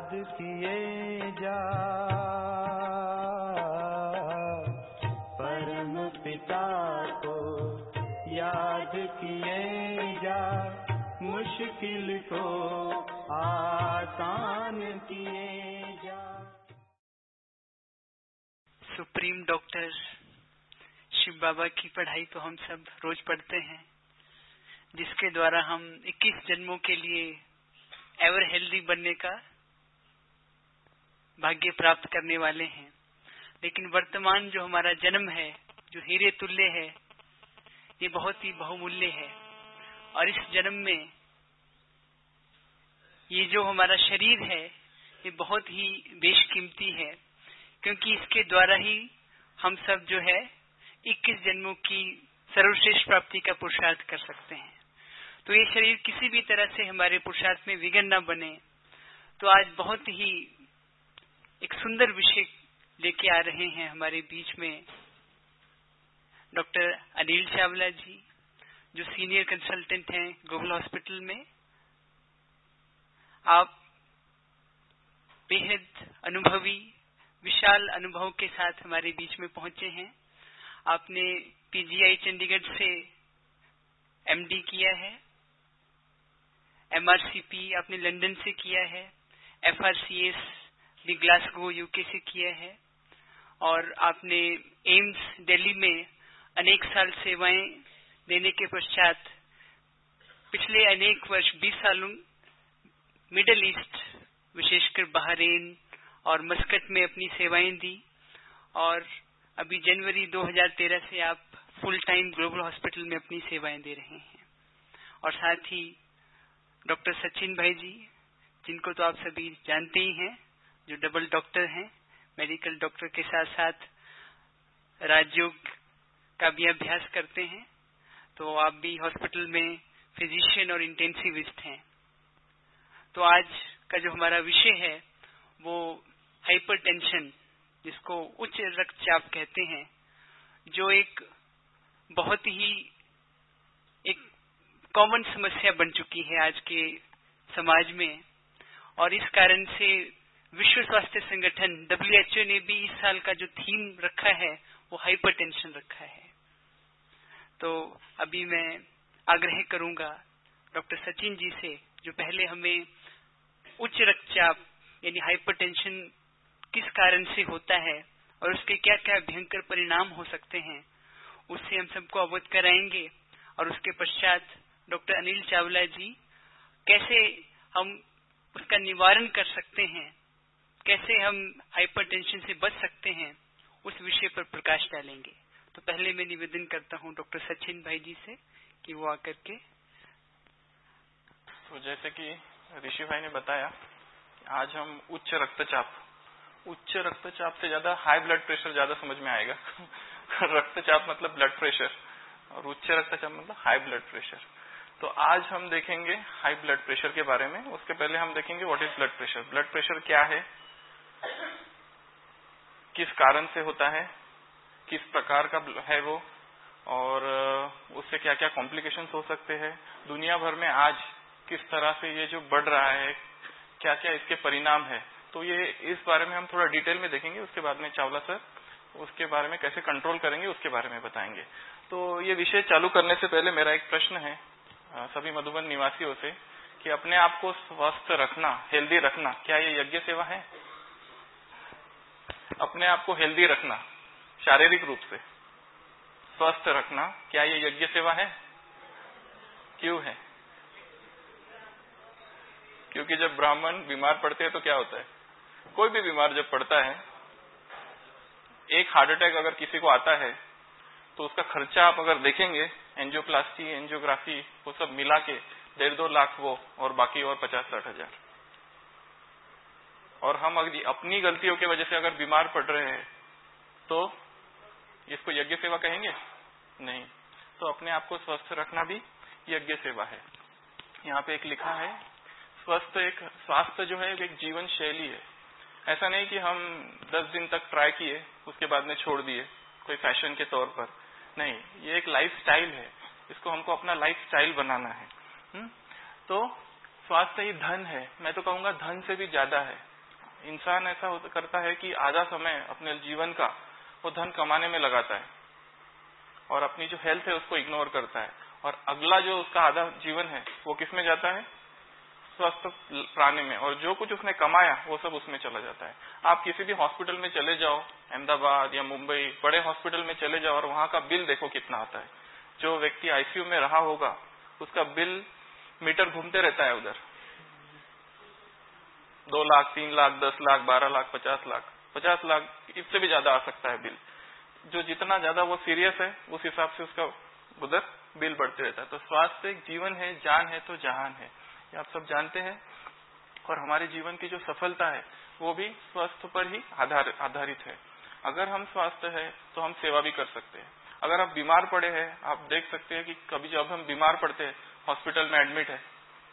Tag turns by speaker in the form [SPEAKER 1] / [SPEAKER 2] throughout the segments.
[SPEAKER 1] याद किए जा, परम पिता को याद किए जा, मुश्किल को आसान किए जा।
[SPEAKER 2] सुप्रीम डॉक्टर शिव बाबा की पढ़ाई तो हम सब रोज पढ़ते हैं, जिसके द्वारा हम 21 जन्मों के लिए एवर हेल्दी बनने का भाग्य प्राप्त करने वाले हैं। लेकिन वर्तमान जो हमारा जन्म है, जो हीरे तुल्य है, ये बहुत ही बहुमूल्य है। और इस जन्म में ये जो हमारा शरीर है, ये बहुत ही बेशकीमती है, क्योंकि इसके द्वारा ही हम सब जो है 21 जन्मों की सर्वश्रेष्ठ प्राप्ति का पुरुषार्थ कर सकते हैं। तो ये शरीर किसी भी तरह से हमारे पुरुषार्थ में विघ्न न बने, तो आज बहुत ही एक सुंदर विषय लेके आ रहे हैं हमारे बीच में डॉक्टर अनिल चावला जी, जो सीनियर कंसल्टेंट हैं ग्लोबल हॉस्पिटल में। आप बेहद अनुभवी, विशाल अनुभव के साथ हमारे बीच में पहुंचे हैं। आपने पीजीआई चंडीगढ़ से एमडी किया है, एमआरसीपी आपने लंदन से किया है, एफआरसीएस भी ग्लासगो यूके से किया है, और आपने एम्स दिल्ली में अनेक साल सेवाएं देने के पश्चात पिछले अनेक वर्ष 20 सालों मिडिल ईस्ट, विशेषकर बहरीन और मस्कट में अपनी सेवाएं दी। और अभी जनवरी 2013 से आप फुल टाइम ग्लोबल हॉस्पिटल में अपनी सेवाएं दे रहे हैं। और साथ ही डॉक्टर सचिन भाई जी, जिनको तो आप सभी जानते ही हैं, जो डबल डॉक्टर हैं, मेडिकल डॉक्टर के साथ साथ राजयोग का भी अभ्यास करते हैं। तो आप भी हॉस्पिटल में फिजिशियन और इंटेंसिविस्ट हैं। तो आज का जो हमारा विषय है वो हाइपरटेंशन, जिसको उच्च रक्तचाप कहते हैं, जो एक बहुत ही एक कॉमन समस्या बन चुकी है आज के समाज में। और इस कारण से विश्व स्वास्थ्य संगठन WHO ने भी इस साल का जो थीम रखा है वो हाइपरटेंशन रखा है। तो अभी मैं आग्रह करूंगा डॉक्टर सचिन जी से, जो पहले हमें उच्च रक्तचाप यानी हाइपरटेंशन किस कारण से होता है और उसके क्या क्या भयंकर परिणाम हो सकते हैं, उससे हम सबको अवगत कराएंगे। और उसके पश्चात डॉक्टर अनिल चावला जी कैसे हम उसका निवारण कर सकते हैं, कैसे हम हाइपरटेंशन से बच सकते हैं, उस विषय पर प्रकाश डालेंगे। तो पहले मैं निवेदन करता हूं डॉक्टर सचिन भाई जी से कि वो आकर के।
[SPEAKER 3] तो जैसे कि ऋषि भाई ने बताया, आज हम उच्च रक्तचाप से ज्यादा हाई ब्लड प्रेशर ज्यादा समझ में आएगा। रक्तचाप मतलब ब्लड प्रेशर और उच्च रक्तचाप मतलब हाई ब्लड प्रेशर। तो आज हम देखेंगे हाई ब्लड प्रेशर के बारे में। उसके पहले हम देखेंगे what is blood pressure. Blood pressure क्या है, किस कारण से होता है, किस प्रकार का है वो, और उससे क्या क्या कॉम्प्लिकेशंस हो सकते हैं, दुनिया भर में आज किस तरह से ये जो बढ़ रहा है, क्या क्या इसके परिणाम है। तो ये इस बारे में हम थोड़ा डिटेल में देखेंगे। उसके बाद में चावला सर उसके बारे में कैसे कंट्रोल करेंगे उसके बारे में बताएंगे। तो ये विषय चालू करने से पहले मेरा एक प्रश्न है सभी मधुबन निवासियों से कि अपने आप को स्वस्थ रखना, हेल्दी रखना, क्या ये यज्ञ सेवा है? अपने आप को हेल्दी रखना, शारीरिक रूप से स्वस्थ रखना, क्या ये यज्ञ सेवा है? क्यों है? क्योंकि जब ब्राह्मण बीमार पड़ते हैं तो क्या होता है, कोई भी बीमार जब पड़ता है, एक हार्ट अटैक अगर किसी को आता है तो उसका खर्चा आप अगर देखेंगे, एंजियोप्लास्टी, एंजियोग्राफी, वो सब मिला के 1.5-2 लाख वो, और बाकी और 50-60 हजार। और हम अगर अपनी गलतियों की वजह से अगर बीमार पड़ रहे हैं तो इसको यज्ञ सेवा कहेंगे? नहीं। तो अपने आप को स्वस्थ रखना भी यज्ञ सेवा है। यहाँ पे एक लिखा है, स्वास्थ्य जो है एक जीवन शैली है। ऐसा नहीं कि हम 10 दिन तक ट्राई किए उसके बाद में छोड़ दिए कोई फैशन के तौर पर, नहीं, ये एक लाइफ स्टाइल है। इसको हमको अपना लाइफ स्टाइल बनाना है। तो स्वास्थ्य ही धन है, मैं तो कहूंगा धन से भी ज्यादा है। इंसान ऐसा करता है कि आधा समय अपने जीवन का वो धन कमाने में लगाता है और अपनी जो हेल्थ है उसको इग्नोर करता है, और अगला जो उसका आधा जीवन है वो किसमें जाता है? स्वस्थ प्राणी में, और जो कुछ उसने कमाया वो सब उसमें चला जाता है। आप किसी भी हॉस्पिटल में चले जाओ, अहमदाबाद या मुंबई बड़े हॉस्पिटल में चले जाओ, और वहां का बिल देखो कितना आता है। जो व्यक्ति आईसीयू में रहा होगा उसका बिल मीटर घूमते रहता है उधर, 2 लाख, 3 लाख, 10 लाख, 12 लाख, 50 लाख, इससे भी ज्यादा आ सकता है बिल। जो जितना ज्यादा वो सीरियस है उस हिसाब से उसका उधर बिल बढ़ते रहता है। तो स्वास्थ्य एक जीवन है, जान है तो जहान है, ये आप सब जानते हैं। और हमारे जीवन की जो सफलता है वो भी स्वास्थ्य पर ही आधारित है। अगर हम स्वस्थ है तो हम सेवा भी कर सकते हैं। अगर आप बीमार पड़े हैं, आप देख सकते हैं कि कभी जब हम बीमार पड़ते हैं, हॉस्पिटल में एडमिट है,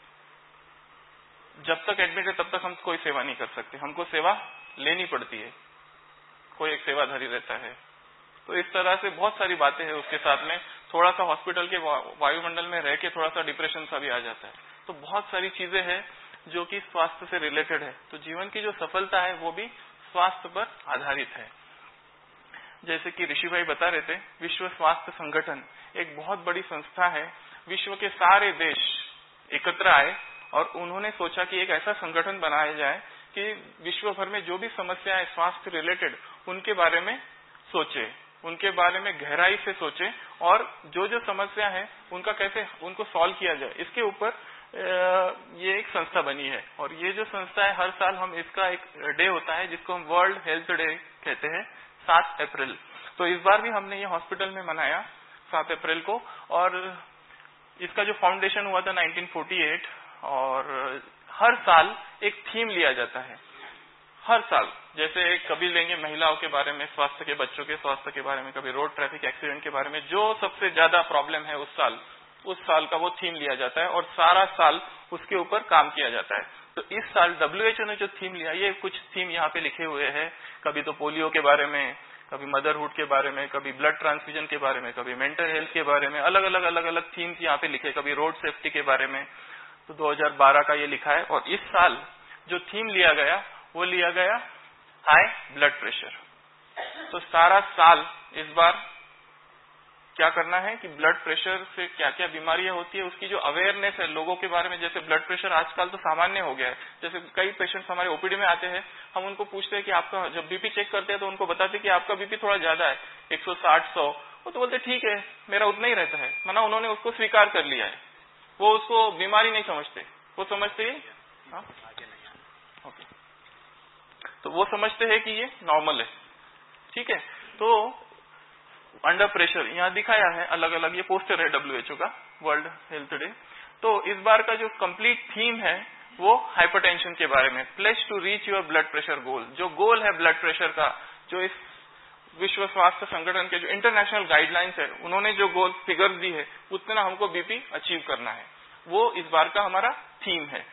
[SPEAKER 3] जब तक एडमिट है तब तक हम कोई सेवा नहीं कर सकते, हमको सेवा लेनी पड़ती है, कोई एक सेवाधारी रहता है। तो इस तरह से बहुत सारी बातें हैं। उसके साथ में थोड़ा सा हॉस्पिटल के वायुमंडल में रह के थोड़ा सा डिप्रेशन सा भी आ जाता है। तो बहुत सारी चीजें हैं जो कि स्वास्थ्य से रिलेटेड है। तो जीवन की जो सफलता है वो भी स्वास्थ्य पर आधारित है। जैसे कि ऋषि भाई बता रहे थे, विश्व स्वास्थ्य संगठन एक बहुत बड़ी संस्था है। विश्व के सारे देश एकत्र आए और उन्होंने सोचा कि एक ऐसा संगठन बनाया जाए कि विश्व भर में जो भी समस्याएं स्वास्थ्य रिलेटेड उनके बारे में सोचे, उनके बारे में गहराई से सोचे, और जो जो समस्या है उनका कैसे उनको सॉल्व किया जाए, इसके ऊपर ये एक संस्था बनी है। और ये जो संस्था है, हर साल हम इसका एक डे होता है जिसको हम वर्ल्ड हेल्थ डे कहते हैं, 7 अप्रैल। तो इस बार भी हमने ये हॉस्पिटल में मनाया 7 अप्रैल को। और इसका जो फाउंडेशन हुआ था 1948, और हर साल एक थीम लिया जाता है। हर साल जैसे कभी लेंगे महिलाओं के बारे में, स्वास्थ्य के, बच्चों के स्वास्थ्य के बारे में, कभी रोड ट्रैफिक एक्सीडेंट के बारे में, जो सबसे ज्यादा प्रॉब्लम है उस साल का वो थीम लिया जाता है और सारा साल उसके ऊपर काम किया जाता है। तो इस साल WHO ने जो थीम लिया, ये कुछ थीम यहाँ पे लिखे हुए हैं। कभी तो पोलियो के बारे में, कभी मदरहुड के बारे में, कभी ब्लड ट्रांसफ्यूजन के बारे में, कभी मेंटल हेल्थ के बारे में, अलग अलग थीम्स यहाँ पे लिखे, कभी रोड सेफ्टी के बारे में। तो 2012 का ये लिखा है। और इस साल जो थीम लिया गया वो लिया गया हाई ब्लड प्रेशर। तो सारा साल इस बार क्या करना है कि ब्लड प्रेशर से क्या क्या बीमारियां होती है उसकी जो अवेयरनेस है लोगों के बारे में। जैसे ब्लड प्रेशर आजकल तो सामान्य हो गया है। जैसे कई पेशेंट्स हमारे ओपीडी में आते हैं, हम उनको पूछते हैं कि आपका, जब बीपी चेक करते हैं तो उनको बताते हैं कि आपका बीपी थोड़ा ज्यादा है, 160-100। वो तो बोलते ठीक है, मेरा उतना ही रहता है, माना उन्होंने उसको स्वीकार कर लिया है। वो उसको बीमारी नहीं समझते, वो समझते हैं ओके, तो वो समझते हैं कि ये नॉर्मल है, ठीक है। तो अंडर प्रेशर यहाँ दिखाया है अलग अलग, ये पोस्टर है WHO का, वर्ल्ड हेल्थ डे। तो इस बार का जो कंप्लीट थीम है वो हाइपरटेंशन के बारे में, pledge to reach your blood pressure goal. जो गोल है ब्लड प्रेशर का, जो इस विश्व स्वास्थ्य संगठन के जो इंटरनेशनल गाइडलाइंस है, उन्होंने जो गोल फिगर्स दी है उतना हमको बीपी अचीव करना है, वो इस बार का हमारा थीम है।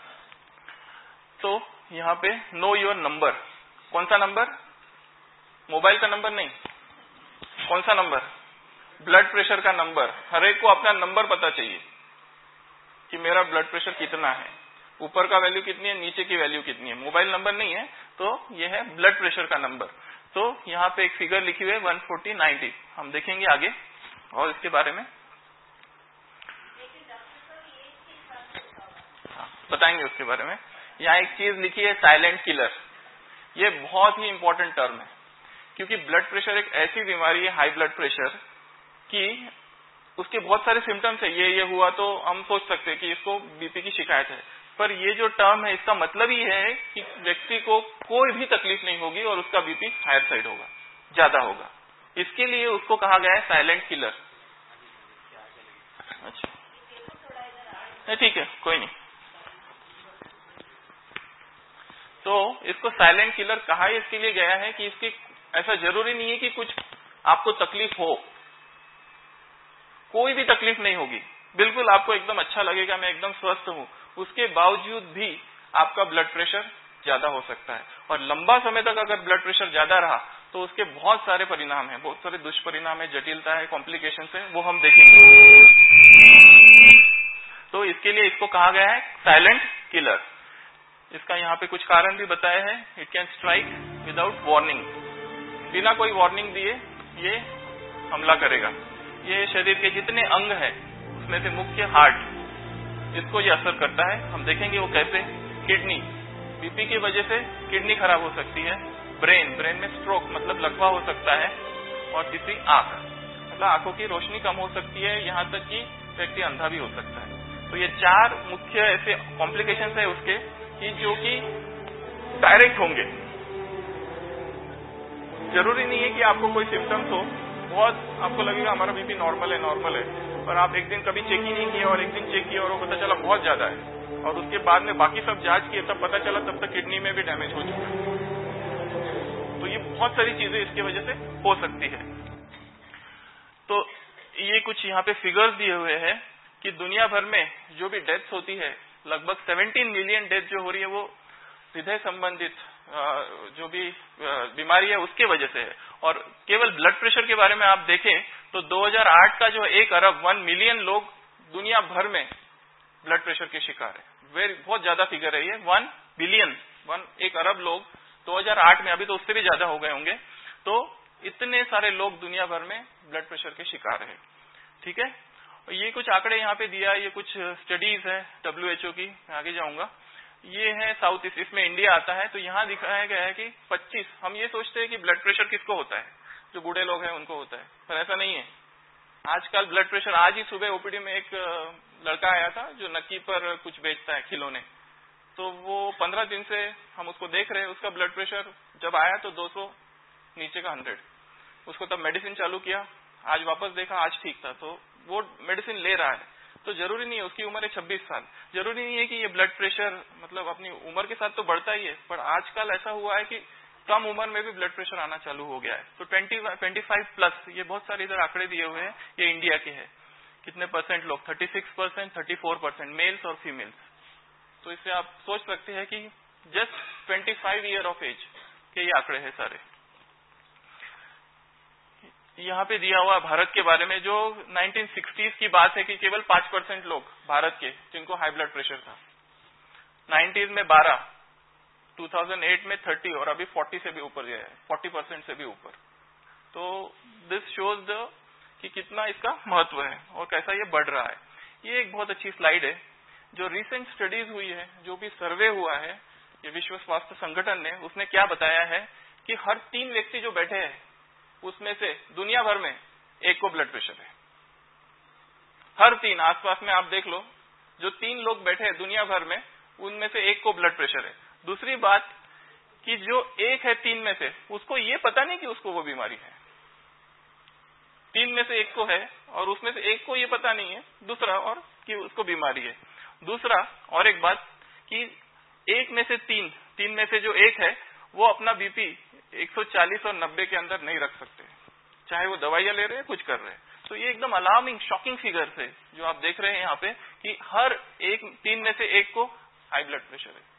[SPEAKER 3] तो यहाँ पे नो योर नंबर। कौन सा नंबर? मोबाइल का नंबर नहीं, कौन सा नंबर? ब्लड प्रेशर का नंबर। हर एक को अपना नंबर पता चाहिए कि मेरा ब्लड प्रेशर कितना है, ऊपर का वैल्यू कितनी है, नीचे की वैल्यू कितनी है। मोबाइल नंबर नहीं है, तो ये है ब्लड प्रेशर का नंबर। तो यहाँ पे एक फिगर लिखी हुई है 140/90, हम देखेंगे आगे और इसके बारे में बताएंगे उसके बारे में। यहाँ एक चीज लिखी है साइलेंट किलर। ये बहुत ही इंपॉर्टेंट टर्म है, क्योंकि ब्लड प्रेशर एक ऐसी बीमारी है, हाई ब्लड प्रेशर, कि उसके बहुत सारे सिम्टम्स है। ये हुआ तो हम सोच सकते हैं कि इसको बीपी की शिकायत है, पर ये जो टर्म है इसका मतलब ही है कि व्यक्ति को कोई भी तकलीफ नहीं होगी और उसका बीपी हायर साइड होगा, ज्यादा होगा। इसके लिए उसको कहा गया है साइलेंट किलर। अच्छा ठीक है, कोई नहीं। तो इसको साइलेंट किलर कहा इसके लिए गया है कि इसकी ऐसा जरूरी नहीं है कि कुछ आपको तकलीफ हो, कोई भी तकलीफ नहीं होगी, बिल्कुल आपको एकदम अच्छा लगेगा, मैं एकदम स्वस्थ हूं, उसके बावजूद भी आपका ब्लड प्रेशर ज्यादा हो सकता है। और लंबा समय तक अगर ब्लड प्रेशर ज्यादा रहा तो उसके बहुत सारे परिणाम हैं, बहुत सारे दुष्परिणाम है, जटिलता है, कॉम्प्लिकेशंस है, वो हम देखेंगे। तो इसके लिए इसको कहा गया है साइलेंट किलर। इसका यहाँ पे कुछ कारण भी बताया है। It can strike without warning, बिना कोई वार्निंग दिए ये हमला करेगा। ये शरीर के जितने अंग हैं उसमें से मुख्य हार्ट, इसको ये असर करता है। हम देखेंगे वो कैसे। किडनी, बीपी की वजह से किडनी खराब हो सकती है। ब्रेन में स्ट्रोक मतलब लकवा हो सकता है। और तीसरी आंख, मतलब आंखों की रोशनी कम हो सकती है, यहाँ तक कि व्यक्ति अंधा भी हो सकता है। तो ये 4 मुख्य ऐसे कॉम्प्लिकेशंस है उसके कि जो कि डायरेक्ट होंगे। जरूरी नहीं है कि आपको कोई सिम्टम्स हो, बहुत आपको लगेगा हमारा बीपी नॉर्मल है, पर आप एक दिन कभी चेक ही नहीं किया और एक दिन चेक किया और वो पता चला बहुत ज्यादा है, और उसके बाद में बाकी सब जांच किए तब पता चला तब तक किडनी में भी डैमेज हो चुका है। तो ये बहुत सारी चीजें इसकी वजह से हो सकती है। तो ये कुछ यहाँ पे फिगर्स दिए हुए हैं कि दुनिया भर में जो भी डेथ्स होती है, लगभग 17 मिलियन डेथ जो हो रही है वो हृदय संबंधित जो भी बीमारी है उसके वजह से है। और केवल ब्लड प्रेशर के बारे में आप देखें तो 2008 का जो 1 अरब 1 मिलियन लोग दुनिया भर में ब्लड प्रेशर के शिकार है। बहुत ज्यादा फिगर है ये। 1 बिलियन 1 अरब लोग 2008 में, अभी तो उससे भी ज्यादा हो गए होंगे। तो इतने सारे लोग दुनिया भर में ब्लड प्रेशर के शिकार है। ठीक है, ये कुछ आंकड़े यहाँ पे दिया, ये कुछ स्टडीज है WHO की, मैं आगे जाऊंगा। ये है साउथ ईस्ट, इसमें इंडिया आता है। तो यहाँ दिखाया गया है कि 25, हम ये सोचते हैं कि ब्लड प्रेशर किसको होता है, जो बूढ़े लोग हैं उनको होता है, पर ऐसा नहीं है। आजकल ब्लड प्रेशर, आज ही सुबह ओपीडी में एक लड़का आया था जो नक्की पर कुछ बेचता है, खिलौने। तो वो 15 दिन से हम उसको देख रहे हैं, उसका ब्लड प्रेशर जब आया तो 200 नीचे का 100। उसको तब मेडिसिन चालू किया, आज वापस देखा आज ठीक था, तो वो मेडिसिन ले रहा है। तो जरूरी नहीं है, उसकी उम्र है 26 साल, जरूरी नहीं है कि ये ब्लड प्रेशर मतलब अपनी उम्र के साथ तो बढ़ता ही है, पर आजकल ऐसा हुआ है कि कम उम्र में भी ब्लड प्रेशर आना चालू हो गया है। तो 25 प्लस, ये बहुत सारे इधर आंकड़े दिए हुए हैं, ये इंडिया के हैं। कितने परसेंट लोग, 36%, 34% मेल्स और फीमेल्स। तो इससे आप सोच सकते हैं कि जस्ट 25 ईयर ऑफ एज के ये आंकड़े हैं सारे। यहाँ पे दिया हुआ भारत के बारे में, जो 1960s की बात है कि केवल 5% लोग भारत के जिनको हाई ब्लड प्रेशर था। 90s में 12, 2008 में 30 और अभी 40 से भी ऊपर गया है, 40% से भी ऊपर। तो दिस शोज द कि कितना इसका महत्व है और कैसा ये बढ़ रहा है। ये एक बहुत अच्छी स्लाइड है जो रिसेंट स्टडीज हुई है, जो भी सर्वे हुआ है ये विश्व स्वास्थ्य संगठन ने, उसने क्या बताया है कि हर 3 व्यक्ति जो बैठे हैं उसमें से दुनिया भर में 1 को ब्लड प्रेशर है। हर 3, आसपास में आप देख लो, जो 3 लोग बैठे हैं दुनिया भर में उनमें से 1 को ब्लड प्रेशर है। दूसरी बात कि जो 1 है 3 में से, उसको ये पता नहीं कि उसको वो बीमारी है। 3 में से 1 को है और उसमें से 1 को ये पता नहीं है दूसरा और कि उसको बीमारी है। दूसरा और एक बात कि 1 में से 3 में से जो 1 है वो अपना बीपी 140 और 90 के अंदर नहीं रख सकते, चाहे वो दवाइयां ले रहे हैं कुछ कर रहे हैं। तो ये एकदम अलार्मिंग शॉकिंग फिगर है जो आप देख रहे हैं यहाँ पे कि हर 3 में से 1 को हाई ब्लड प्रेशर है।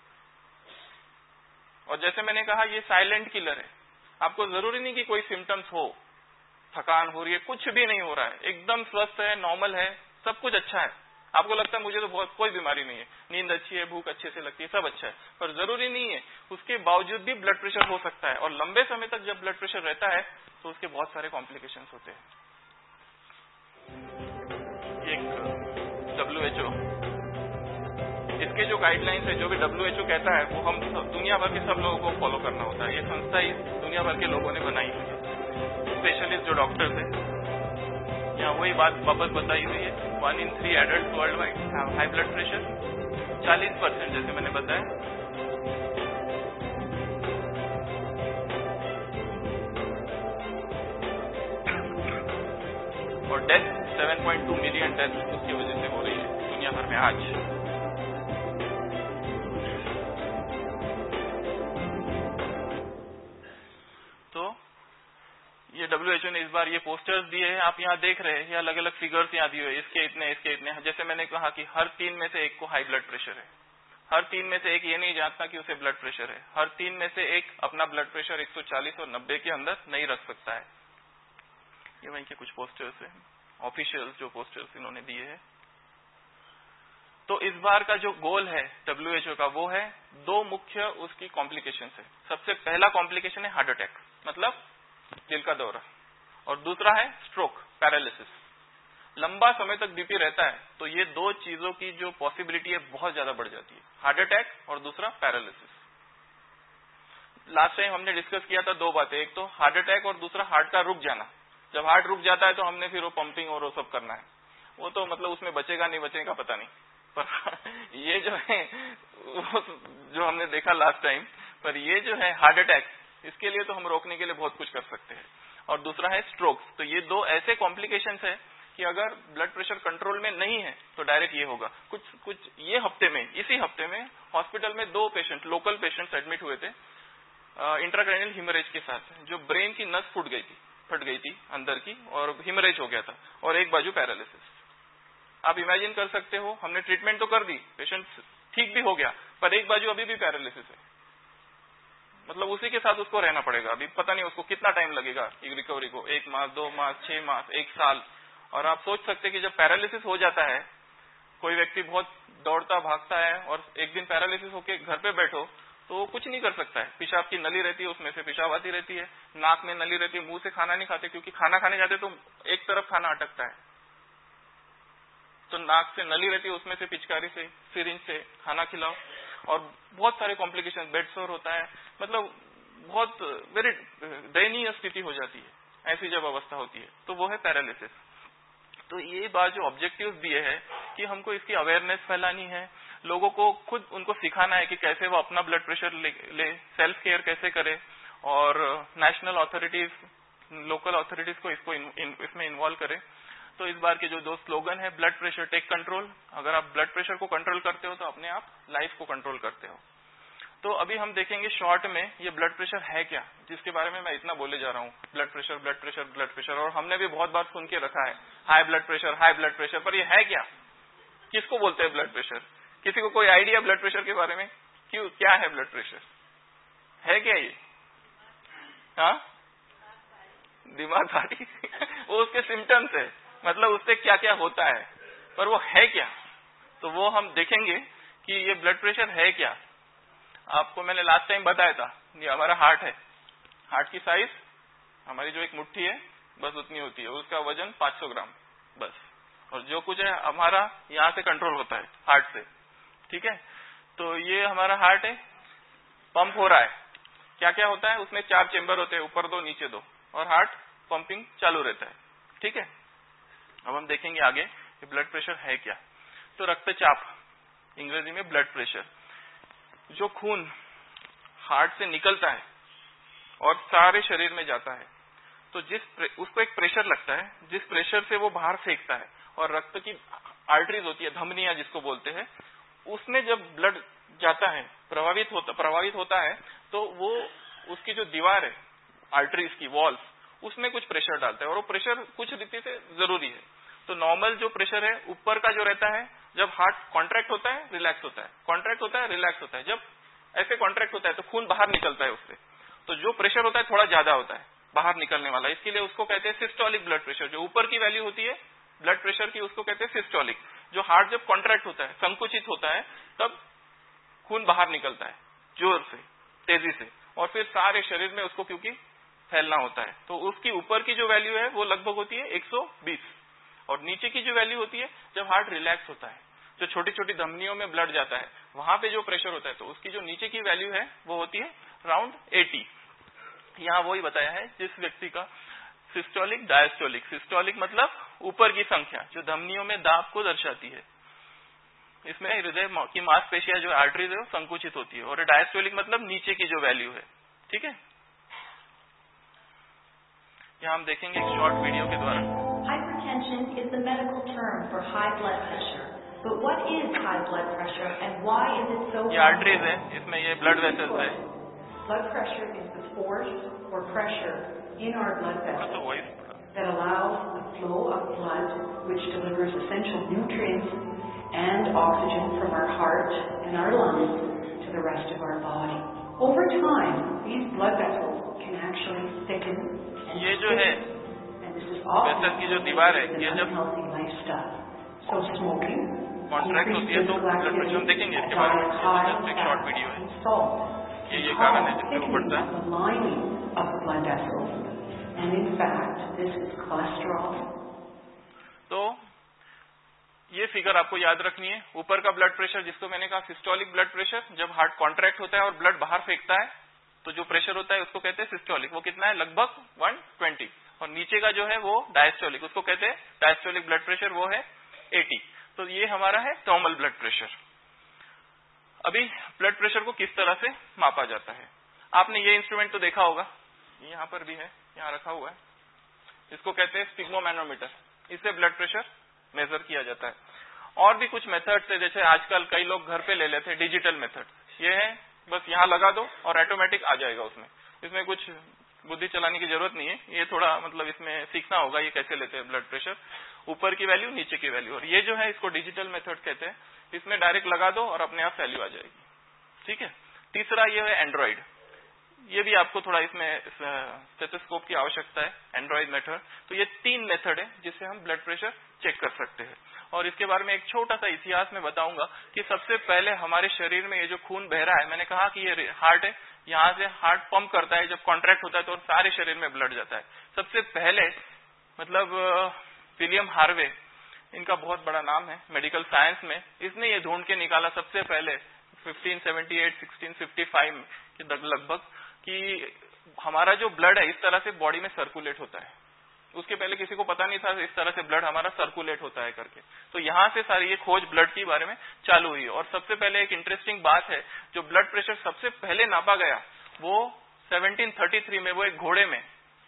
[SPEAKER 3] और जैसे मैंने कहा ये साइलेंट किलर है, आपको जरूरी नहीं कि कोई सिम्टम्स हो, थकान हो रही है, कुछ भी नहीं हो रहा है, एकदम स्वस्थ है, नॉर्मल है, सब कुछ अच्छा है। आपको लगता है मुझे तो बहुत कोई बीमारी नहीं है, नींद अच्छी है, भूख अच्छे से लगती है, सब अच्छा है, पर जरूरी नहीं है। उसके बावजूद भी ब्लड प्रेशर हो सकता है और लंबे समय तक जब ब्लड प्रेशर रहता है तो उसके बहुत सारे कॉम्प्लिकेशंस होते हैं। एक WHO, इसके जो गाइडलाइंस है, जो भी WHO कहता है वो हम दुनिया भर के सब लोगों को फॉलो करना होता है। ये संस्था ही दुनिया भर के लोगों ने बनाई हुई है, स्पेशलिस्ट जो डॉक्टर्स है। यहाँ वही बात वापस बताई हुई है, 1 in 3 adult worldwide have high blood pressure, 40% जैसे मैंने बताया। और डेथ 7.2 मिलियन डेथ उसकी वजह से हो रही है दुनिया भर में आज। तो ये WHO ने इस बार ये पोस्टर्स दिए हैं, आप यहाँ देख रहे हैं, ये अलग अलग फिगर्स यहाँ दिए हुए, इसके इतने। जैसे मैंने कहा कि हर 3 में से 1 को हाई ब्लड प्रेशर है, हर 3 में से 1 ये नहीं जानता कि उसे ब्लड प्रेशर है, हर 3 में से 1 अपना ब्लड प्रेशर 140 और 90 के अंदर नहीं रख सकता है। ये वहीं के कुछ पोस्टर्स हैं, ऑफिशियल जो पोस्टर्स इन्होंने दिए हैं। तो इस बार का जो गोल है WHO का वो है 2 मुख्य उसकी कॉम्प्लिकेशन है। सबसे पहला कॉम्प्लिकेशन है हार्ट अटैक मतलब दिल का दौरा, और दूसरा है स्ट्रोक पैरालिसिस। लंबा समय तक बीपी रहता है तो ये 2 चीजों की जो पॉसिबिलिटी है बहुत ज्यादा बढ़ जाती है, हार्ट अटैक और दूसरा पैरालिसिस। लास्ट टाइम हमने डिस्कस किया था 2 बातें, एक तो हार्ट अटैक और दूसरा हार्ट का रुक जाना। जब हार्ट रुक जाता है तो हमने फिर वो पंपिंग और वो सब करना है, वो तो मतलब उसमें बचेगा नहीं बचेगा पता नहीं, पर ये जो है जो हमने देखा लास्ट टाइम, पर ये जो है हार्ट अटैक, इसके लिए तो हम रोकने के लिए बहुत कुछ कर सकते हैं। और दूसरा है स्ट्रोक। तो ये 2 ऐसे कॉम्प्लिकेशंस है कि अगर ब्लड प्रेशर कंट्रोल में नहीं है तो डायरेक्ट ये होगा। कुछ ये हफ्ते में, इसी हफ्ते में हॉस्पिटल में 2 पेशेंट, लोकल पेशेंट्स एडमिट हुए थे इंट्राक्रैनियल हिमरेज के साथ, जो ब्रेन की नस फट गई थी अंदर की, और हिमरेज हो गया था, और एक बाजू पैरालिसिस। आप इमेजिन कर सकते हो, हमने ट्रीटमेंट तो कर दी, पेशेंट ठीक भी हो गया, पर एक बाजू अभी भी पैरालिसिस है। मतलब उसी के साथ उसको रहना पड़ेगा, अभी पता नहीं उसको कितना टाइम लगेगा रिकवरी को, 1 मास, 2 मास, 6 मास, 1 साल। और आप सोच सकते हैं कि जब पैरालिसिस हो जाता है, कोई व्यक्ति बहुत दौड़ता भागता है और एक दिन पैरालिसिस होके घर पे बैठो तो वो कुछ नहीं कर सकता है। पेशाब की नली रहती है, उसमें से पेशाब आती रहती है, नाक में नली रहती है, मुंह से खाना नहीं खाते, क्योंकि खाना खाने जाते तो एक तरफ खाना अटकता है, तो नाक से नली रहती है, उसमें से पिचकारी से, सिरिंज से खाना खिलाओ, और बहुत सारे कॉम्प्लिकेशन, बेड सोर होता है, मतलब बहुत वेरी दयनीय स्थिति हो जाती है। ऐसी जब अवस्था होती है तो वो है पैरालिसिस। तो ये बात जो ऑब्जेक्टिव्स दिए है कि हमको इसकी अवेयरनेस फैलानी है, लोगों को खुद उनको सिखाना है कि कैसे वो अपना ब्लड प्रेशर ले सेल्फ केयर कैसे करे, और नेशनल अथॉरिटीज, लोकल अथॉरिटीज को इसमें इन्वॉल्व करे। तो इस बार के जो 2 स्लोगन है, ब्लड प्रेशर टेक कंट्रोल, अगर आप ब्लड प्रेशर को कंट्रोल करते हो तो अपने आप लाइफ को कंट्रोल करते हो। तो अभी हम देखेंगे शॉर्ट में ये ब्लड प्रेशर है क्या, जिसके बारे में मैं इतना बोले जा रहा हूँ। Blood pressure blood pressure blood pressure, और हमने भी बहुत बार सुन के रखा है हाई ब्लड प्रेशर, पर ये है क्या, किसको बोलते हैं ब्लड प्रेशर? किसी को कोई आइडिया ब्लड प्रेशर के बारे में? क्यों, क्या है ब्लड प्रेशर, है क्या ये? हाँ, दिमाग भारी वो उसके सिम्टम्स है, मतलब उससे क्या क्या होता है, पर वो है क्या, तो वो हम देखेंगे कि ये ब्लड प्रेशर है क्या। आपको मैंने लास्ट टाइम बताया था, ये हमारा हार्ट है, हार्ट की साइज हमारी जो एक मुट्ठी है बस उतनी होती है, उसका वजन 500 ग्राम बस, और जो कुछ है हमारा यहाँ से कंट्रोल होता है हार्ट से, ठीक है। तो ये हमारा हार्ट है, पंप हो रहा है, क्या क्या होता है उसमें 4 चेंबर होते हैं, ऊपर 2 नीचे 2, और हार्ट पंपिंग चालू रहता है, ठीक है। अब हम देखेंगे आगे कि ब्लड प्रेशर है क्या। तो रक्तचाप, इंग्रेजी में ब्लड प्रेशर, जो खून हार्ट से निकलता है और सारे शरीर में जाता है, तो उसको एक प्रेशर लगता है, जिस प्रेशर से वो बाहर फेंकता है, और रक्त की आर्टरीज होती है, धमनियां जिसको बोलते हैं, उसमें जब ब्लड जाता है, प्रभावित होता है, तो वो उसकी जो दीवार है आर्टरीज की वॉल्स, उसमें कुछ प्रेशर डालता है, और वो प्रेशर कुछ रीति से जरूरी है। तो नॉर्मल जो प्रेशर है ऊपर का जो रहता है, जब हार्ट कॉन्ट्रैक्ट होता है रिलैक्स होता है, कॉन्ट्रैक्ट होता है रिलैक्स होता है, जब ऐसे कॉन्ट्रैक्ट होता है तो खून बाहर निकलता है उससे, तो जो प्रेशर होता है थोड़ा ज्यादा होता है बाहर निकलने वाला, इसके लिए उसको कहते हैं सिस्टोलिक ब्लड प्रेशर। जो ऊपर की वैल्यू होती है ब्लड प्रेशर की, उसको कहते हैं सिस्टोलिक। जो हार्ट जब कॉन्ट्रैक्ट होता है, संकुचित होता है, तब खून बाहर निकलता है जोर से, तेजी से, और फिर सारे शरीर में उसको क्योंकि फैलना होता है, तो उसकी ऊपर की जो वैल्यू है वो लगभग होती है 120, और नीचे की जो वैल्यू होती है जब हार्ट रिलैक्स होता है, जो छोटी छोटी धमनियों में ब्लड जाता है, वहां पे जो प्रेशर होता है, तो उसकी जो नीचे की वैल्यू है वो होती है अराउंड 80। यहाँ वही बताया है जिस व्यक्ति का सिस्टोलिक डायस्टोलिक, सिस्टोलिक मतलब ऊपर की संख्या जो धमनियों में दाब को दर्शाती है, इसमें हृदय की मांसपेशियां जो आर्टरीज है वो संकुचित होती है, और डायस्टोलिक मतलब नीचे की जो वैल्यू है, ठीक है। यहाँ हम देखेंगे एक शॉर्ट वीडियो के द्वारा।
[SPEAKER 4] Hypertension is the medical term for high blood pressure. But what is high blood pressure and why is it so?
[SPEAKER 3] ये आर्टरीज है, इसमें ये ब्लड वेसल्स है।
[SPEAKER 4] Blood pressure is the force or pressure in our blood vessels that allows the flow of blood, which delivers essential nutrients and oxygen from our heart and our lungs to the rest of our body. Over time, these blood vessels can actually thicken.
[SPEAKER 3] ये जो है vessel की जो दीवार है, ये जब
[SPEAKER 4] so smoking,
[SPEAKER 3] contract होती है तो ब्लड प्रेशर हम देखेंगे इसके बारे में, जस्ट एक शॉर्ट वीडियो है। ये कारण है जिससे वो बढ़ता है। तो ये फिगर आपको याद रखनी है। ऊपर का ब्लड प्रेशर जिसको मैंने कहा सिस्टोलिक ब्लड प्रेशर, जब हार्ट कॉन्ट्रैक्ट होता है और ब्लड बाहर फेंकता है तो जो प्रेशर होता है उसको कहते हैं सिस्टोलिक, वो कितना है लगभग 120। और नीचे का जो है वो डायस्टोलिक, उसको कहते हैं डायस्टोलिक ब्लड प्रेशर, वो है 80। तो ये हमारा है नॉर्मल ब्लड प्रेशर। अभी ब्लड प्रेशर को किस तरह से मापा जाता है, आपने ये इंस्ट्रूमेंट तो देखा होगा, यहाँ पर भी है, यहाँ रखा हुआ है, इसको कहते हैं स्पिग्मोमैनोमीटर। इससे ब्लड प्रेशर मेजर किया जाता है। और भी कुछ मेथड्स है, जैसे आजकल कई लोग घर पे ले लेते हैं डिजिटल मेथड। ये है बस यहाँ लगा दो और ऑटोमेटिक आ जाएगा उसमें, इसमें कुछ बुद्धि चलाने की जरूरत नहीं है। ये थोड़ा मतलब इसमें सीखना होगा ये कैसे लेते हैं ब्लड प्रेशर, ऊपर की वैल्यू नीचे की वैल्यू। और ये जो है इसको डिजिटल मेथड कहते हैं, इसमें डायरेक्ट लगा दो और अपने आप वैल्यू आ जाएगी। ठीक है। तीसरा ये है एंड्रॉइड, ये भी आपको थोड़ा इसमें स्टेथोस्कोप की आवश्यकता है, एंड्रॉइड मेथड। तो ये 3 मेथड है जिससे हम ब्लड प्रेशर चेक कर सकते हैं। और इसके बारे में एक छोटा सा इतिहास में बताऊंगा कि सबसे पहले हमारे शरीर में ये जो खून बह रहा है, मैंने कहा कि ये हार्ट है, यहाँ से हार्ट पंप करता है, जब कॉन्ट्रैक्ट होता है तो सारे शरीर में ब्लड जाता है। सबसे पहले मतलब विलियम हार्वे, इनका बहुत बड़ा नाम है मेडिकल साइंस में, इसने ये ढूंढ के निकाला सबसे पहले 1578 1655 के लगभग कि हमारा जो ब्लड है इस तरह से बॉडी में सर्कुलेट होता है। उसके पहले किसी को पता नहीं था इस तरह से ब्लड हमारा सर्कुलेट होता है करके। तो यहाँ से सारी ये खोज ब्लड के बारे में चालू हुई। और सबसे पहले एक इंटरेस्टिंग बात है, जो ब्लड प्रेशर सबसे पहले नापा गया वो 1733 में, वो एक घोड़े में।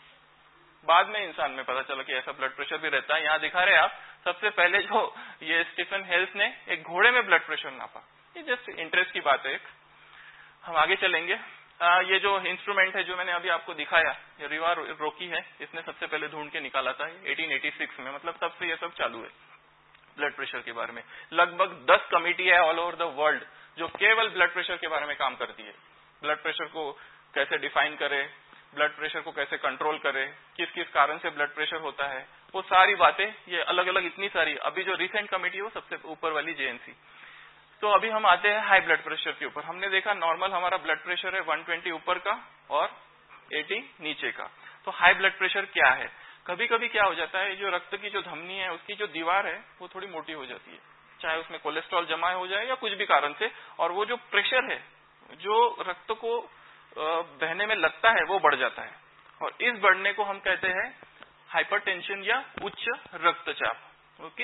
[SPEAKER 3] बाद में इंसान में पता चला कि ऐसा ब्लड प्रेशर भी रहता है। यहाँ दिखा रहे आप, सबसे पहले जो ये स्टीफन हेल्स ने एक घोड़े में ब्लड प्रेशर नापा। ये जस्ट इंटरेस्ट की बात है एक। हम आगे चलेंगे। ये जो इंस्ट्रूमेंट है जो मैंने अभी आपको दिखाया, ये रिवा रोकी है, इसने सबसे पहले ढूंढ के निकाला था 1886 में। मतलब तब से ये सब चालू है ब्लड प्रेशर के बारे में। लगभग 10 कमेटी है ऑल ओवर द वर्ल्ड जो केवल ब्लड प्रेशर के बारे में काम करती है। ब्लड प्रेशर को कैसे डिफाइन करे, ब्लड प्रेशर को कैसे कंट्रोल करे, किस किस कारण से ब्लड प्रेशर होता है, वो सारी बातें ये अलग अलग इतनी सारी। अभी जो रिसेंट कमेटी है वो सबसे ऊपर वाली जेएनसी। तो अभी हम आते हैं हाई ब्लड प्रेशर के ऊपर। हमने देखा नॉर्मल हमारा ब्लड प्रेशर है 120 ऊपर का और 80 नीचे का। तो हाई ब्लड प्रेशर क्या है? कभी कभी क्या हो जाता है, जो रक्त की जो धमनी है उसकी जो दीवार है वो थोड़ी मोटी हो जाती है, चाहे उसमें कोलेस्ट्रॉल जमा हो जाए या कुछ भी कारण से, और वो जो प्रेशर है जो रक्त को बहने में लगता है वो बढ़ जाता है। और इस बढ़ने को हम कहते हैं हाइपरटेंशन या उच्च रक्तचाप। Okay.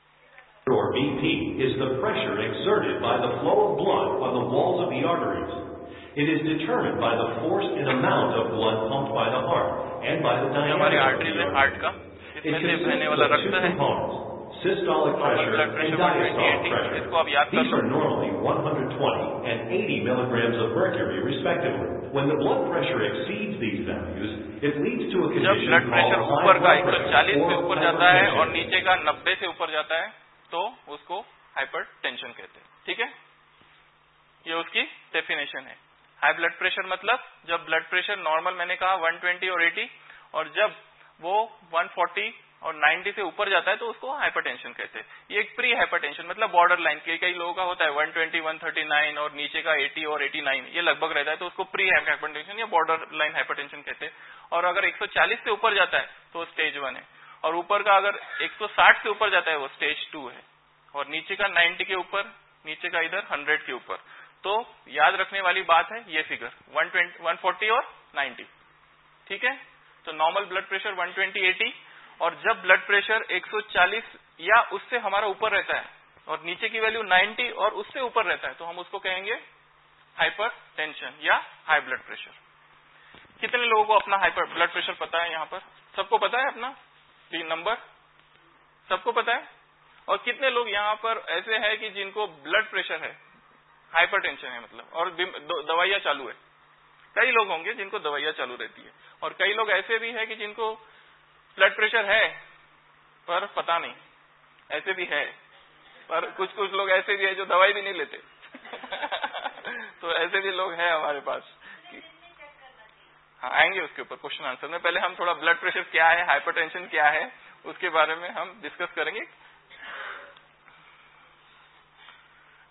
[SPEAKER 5] Or BP is the pressure exerted by the flow of blood on the walls of the arteries. It is determined by the force and amount of blood pumped by the heart and by the diameter.
[SPEAKER 3] हमारी arteries है heart का, इसमें से बहने वाला रक्त है।
[SPEAKER 5] Systolic pressure and diastolic pressure.
[SPEAKER 3] इसको आप याद कर
[SPEAKER 5] These
[SPEAKER 3] लो।
[SPEAKER 5] are normally 120 and 80 milligrams of mercury, respectively. When the blood pressure exceeds these values, it leads to a
[SPEAKER 3] जब
[SPEAKER 5] condition
[SPEAKER 3] blood pressure
[SPEAKER 5] called high
[SPEAKER 3] ऊपर का
[SPEAKER 5] blood pressure
[SPEAKER 3] 140 से
[SPEAKER 5] or
[SPEAKER 3] ऊपर जाता है और
[SPEAKER 5] hypertension.
[SPEAKER 3] नीचे का 90 से ऊपर जाता है तो उसको हाइपरटेंशन कहते हैं। ठीक है, ये उसकी डेफिनेशन है। हाई ब्लड प्रेशर मतलब जब ब्लड प्रेशर नॉर्मल मैंने कहा 120 और 80, और जब वो 140 और 90 से ऊपर जाता है तो उसको हाइपरटेंशन कहते हैं। ये एक प्री हाइपरटेंशन मतलब बॉर्डर लाइन, कई लोगों का होता है 120, 139 और नीचे का 80 और 89 ये लगभग रहता है, तो उसको प्री हाइपरटेंशन या बॉर्डर लाइन हाइपरटेंशन कहते हैं। और अगर 140 से ऊपर जाता है तो स्टेज 1 है, और ऊपर का अगर 160 से ऊपर जाता है वो स्टेज 2 है, और नीचे का 90 के ऊपर, नीचे का इधर 100 के ऊपर। तो याद रखने वाली बात है ये फिगर 140 और 90। ठीक है, तो नॉर्मल ब्लड प्रेशर 120, 80, और जब ब्लड प्रेशर 140 या उससे हमारा ऊपर रहता है और नीचे की वैल्यू 90 और उससे ऊपर रहता है तो हम उसको कहेंगे हाइपरटेंशन या हाई ब्लड प्रेशर। कितने लोगों को अपना हाइपर ब्लड प्रेशर पता है? यहाँ पर सबको पता है अपना नंबर? सबको पता है? और कितने लोग यहाँ पर ऐसे हैं कि जिनको ब्लड प्रेशर है, हाइपरटेंशन है मतलब, और दवाइयाँ चालू है? कई लोग होंगे जिनको दवाइयाँ चालू रहती है, और कई लोग ऐसे भी है कि जिनको ब्लड प्रेशर है पर पता नहीं, ऐसे भी है। पर कुछ लोग ऐसे भी है जो दवाई भी नहीं लेते तो ऐसे भी लोग हैं हमारे पास। हाँ, आएंगे उसके ऊपर क्वेश्चन आंसर में। पहले हम थोड़ा ब्लड प्रेशर क्या है, हाइपरटेंशन क्या है, उसके बारे में हम डिस्कस करेंगे।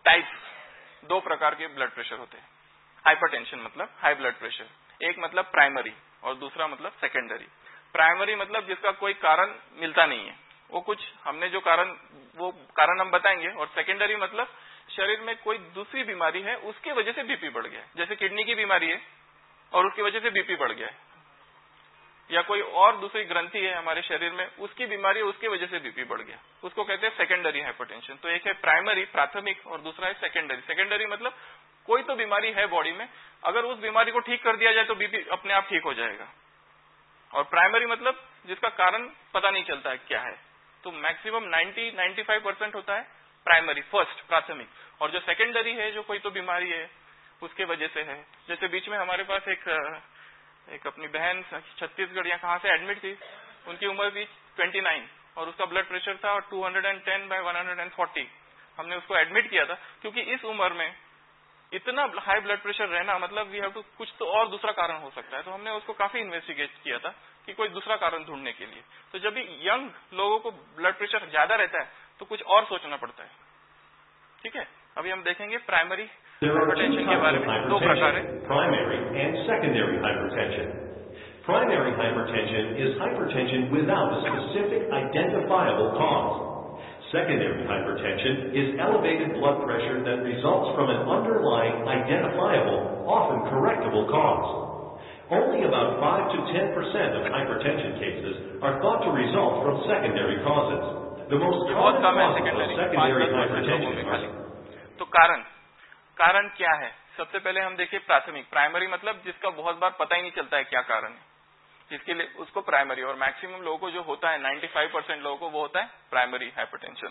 [SPEAKER 3] टाइप्स, 2 प्रकार के ब्लड प्रेशर होते हैं। हाइपरटेंशन मतलब हाई ब्लड प्रेशर, एक मतलब प्राइमरी और दूसरा मतलब सेकेंडरी। प्राइमरी मतलब जिसका कोई कारण मिलता नहीं है, वो कुछ हमने जो वो कारण हम बताएंगे। और सेकेंडरी मतलब शरीर में कोई दूसरी बीमारी है, उसके वजह से बीपी बढ़ गया है। जैसे किडनी की बीमारी है और उसकी वजह से बीपी बढ़ गया है, या कोई और दूसरी ग्रंथि है हमारे शरीर में, उसकी बीमारी है, उसकी वजह से बीपी बढ़ गया, उसको कहते हैं सेकेंडरी हाइपरटेंशन। तो एक है प्राइमरी प्राथमिक और दूसरा है सेकेंडरी। सेकेंडरी मतलब कोई तो बीमारी है बॉडी में, अगर उस बीमारी को ठीक कर दिया जाए तो बीपी अपने आप ठीक हो जाएगा। और प्राइमरी मतलब जिसका कारण पता नहीं चलता है क्या है। तो मैक्सिमम 90-95% होता है प्राइमरी, फर्स्ट प्राथमिक। और जो सेकेंडरी है, जो कोई तो बीमारी है उसके वजह से है। जैसे बीच में हमारे पास एक अपनी बहन छत्तीसगढ़ या कहां से एडमिट थी, उनकी उम्र थी 29 और उसका ब्लड प्रेशर था 210/140। हमने उसको एडमिट किया था क्योंकि इस उम्र में इतना हाई ब्लड प्रेशर रहना मतलब वी हैव टू, कुछ तो और दूसरा कारण हो सकता है। तो हमने उसको काफी इन्वेस्टिगेट किया था कि कोई दूसरा कारण ढूंढने के लिए। तो जब भी यंग लोगों को ब्लड प्रेशर ज्यादा रहता है तो कुछ और सोचना पड़ता है। ठीक है, अभी हम देखेंगे प्राइमरी हाइपरटेंशन के बारे में। 2 प्रकार है,
[SPEAKER 5] primary and secondary hypertension. Primary hypertension is hypertension without a specific identifiable cause. Secondary hypertension is elevated blood pressure that results from an underlying identifiable, often correctable cause. Only about 5 to 10% of hypertension cases are thought to result from secondary causes. The most common causes of secondary hypertension are...
[SPEAKER 3] तो कारण क्या है? सबसे पहले हम देखिए प्राथमिक। Primary मतलब जिसका बहुत बार पता ही नहीं चलता है क्या कारण है, जिसके लिए उसको प्राइमरी। और मैक्सिमम लोगों को जो होता है 95% लोगों को वो होता है प्राइमरी हाइपरटेंशन।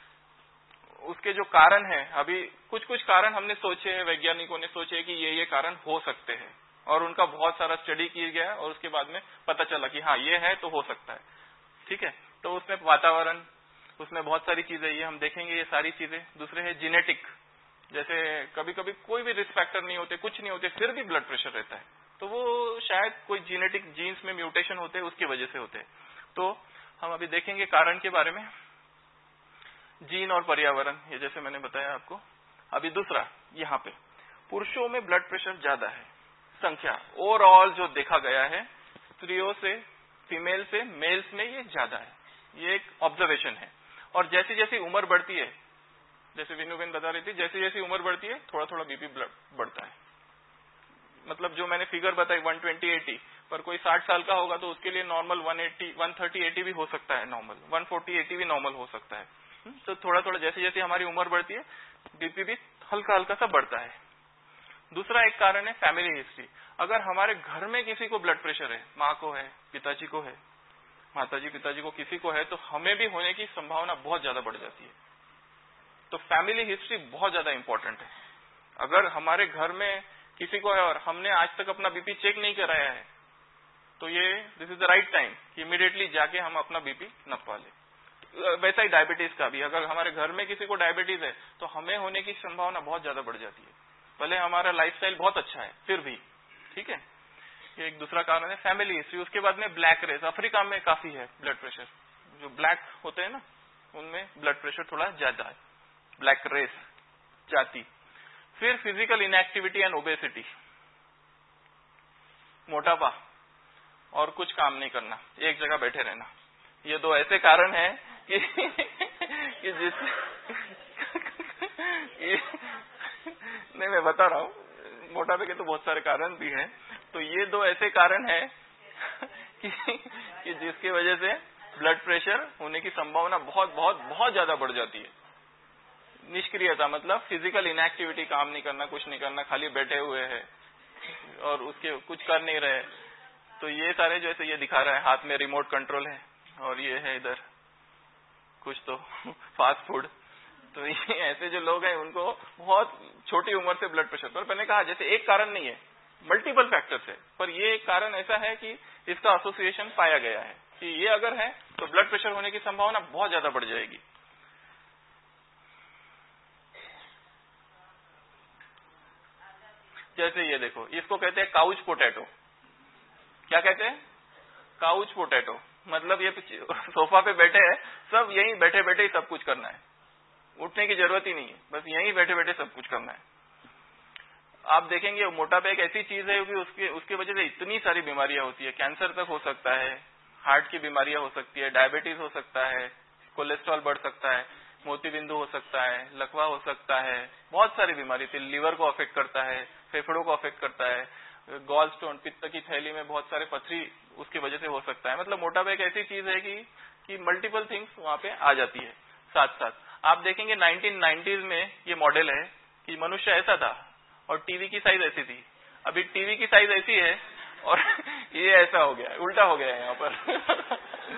[SPEAKER 3] उसके जो कारण है, अभी कुछ कारण हमने सोचे हैं, वैज्ञानिकों ने सोचे कि ये कारण हो सकते हैं और उनका बहुत सारा स्टडी किया गया और उसके बाद में पता चला कि हाँ ये है तो हो सकता है। ठीक है, तो उसमें वातावरण, उसमें बहुत सारी चीजें, ये हम देखेंगे ये सारी चीजें। दूसरे है जेनेटिक, जैसे कभी कभी कोई भी रिस्क फैक्टर नहीं होते, कुछ नहीं होते, फिर भी ब्लड प्रेशर रहता है, तो वो शायद कोई जेनेटिक जीन्स में म्यूटेशन होते हैं उसकी वजह से होते हैं। तो हम अभी देखेंगे कारण के बारे में। जीन और पर्यावरण, ये जैसे मैंने बताया आपको। अभी दूसरा, यहाँ पे पुरुषों में ब्लड प्रेशर ज्यादा है, संख्या ओवरऑल जो देखा गया है, स्त्रियों से, फीमेल से मेल्स में ये ज्यादा है, ये एक ऑब्जर्वेशन है। और जैसे जैसे उम्र बढ़ती है, जैसे विनोबेन बता रही थी, जैसे जैसे उम्र बढ़ती है थोड़ा थोड़ा बीपी बढ़ता है। मतलब जो मैंने फिगर बताई 120-80, पर कोई 60 साल का होगा तो उसके लिए नॉर्मल 130-80 भी हो सकता है, नॉर्मल 140-80 भी नॉर्मल हो सकता है। तो थोड़ा थोड़ा जैसे जैसे हमारी उम्र बढ़ती है बीपी भी हल्का हल्का सा बढ़ता है। दूसरा एक कारण है फैमिली हिस्ट्री। अगर हमारे घर में किसी को ब्लड प्रेशर है, माँ को है, पिताजी को है, माताजी पिताजी को किसी को है, तो हमें भी होने की संभावना बहुत ज्यादा बढ़ जाती है। तो फैमिली हिस्ट्री बहुत ज्यादा इंपॉर्टेंट है। अगर हमारे घर में किसी को है और हमने आज तक अपना बीपी चेक नहीं कराया है, तो ये this is the right time कि इमीडिएटली जाके हम अपना बीपी नपा ले। वैसा ही डायबिटीज का भी, अगर हमारे घर में किसी को डायबिटीज है तो हमें होने की संभावना बहुत ज्यादा बढ़ जाती है, भले हमारा लाइफस्टाइल बहुत अच्छा है फिर भी। ठीक है, ये एक दूसरा कारण है फैमिली हिस्ट्री। उसके बाद में ब्लैक रेस, अफ्रीका में काफी है ब्लड प्रेशर, जो ब्लैक होते हैं ना उनमें ब्लड प्रेशर थोड़ा ज्यादा है, ब्लैक रेस जाति। फिर फिजिकल इनएक्टिविटी एंड ओबेसिटी, मोटापा और कुछ काम नहीं करना, एक जगह बैठे रहना, ये 2 ऐसे कारण हैं कि जिस नहीं, मैं बता रहा हूँ, मोटापे के तो बहुत सारे कारण भी हैं, तो ये 2 ऐसे कारण हैं कि जिसकी वजह से ब्लड प्रेशर होने की संभावना बहुत बहुत बहुत ज्यादा बढ़ जाती है। निष्क्रियता मतलब फिजिकल इनएक्टिविटी, काम नहीं करना, कुछ नहीं करना, खाली बैठे हुए हैं और उसके कुछ कर नहीं रहे। तो ये सारे जैसे ये दिखा रहा है, हाथ में रिमोट कंट्रोल है और ये है इधर कुछ तो फास्ट फूड। तो ये ऐसे जो लोग हैं उनको बहुत छोटी उम्र से ब्लड प्रेशर। पर मैंने कहा जैसे एक कारण नहीं है, मल्टीपल फैक्टर्स है, पर ये एक कारण ऐसा है कि इसका एसोसिएशन पाया गया है कि ये अगर है तो ब्लड प्रेशर होने की संभावना बहुत ज्यादा बढ़ जाएगी। जैसे ये देखो, इसको कहते हैं काउच पोटैटो। क्या कहते हैं? Couch potato. मतलब ये सोफा पे बैठे हैं, सब यहीं बैठे बैठे ही सब कुछ करना है, उठने की जरूरत ही नहीं है, बस यहीं बैठे बैठे सब कुछ करना है। आप देखेंगे मोटापा एक ऐसी चीज है कि उसकी वजह से इतनी सारी बीमारियां होती है, कैंसर तक हो सकता है, हार्ट की बीमारियां हो सकती है, डायबिटीज हो सकता है, कोलेस्ट्रॉल बढ़ सकता है, मोतीबिंदु हो सकता है, लकवा हो सकता है, बहुत सारी बीमारी थी, लीवर को अफेक्ट करता है, फेफड़ों को अफेक्ट करता है, गॉल स्टोन पित्त की थैली में बहुत सारे पथरी उसकी वजह से हो सकता है। मतलब मोटापा एक ऐसी चीज है कि मल्टीपल थिंग्स वहां पे आ जाती है साथ साथ। आप देखेंगे 1990s में ये मॉडल है कि मनुष्य ऐसा था और टीवी की साइज ऐसी थी, अभी टीवी की साइज ऐसी है और ये ऐसा हो गया, उल्टा हो गया है यहाँ पर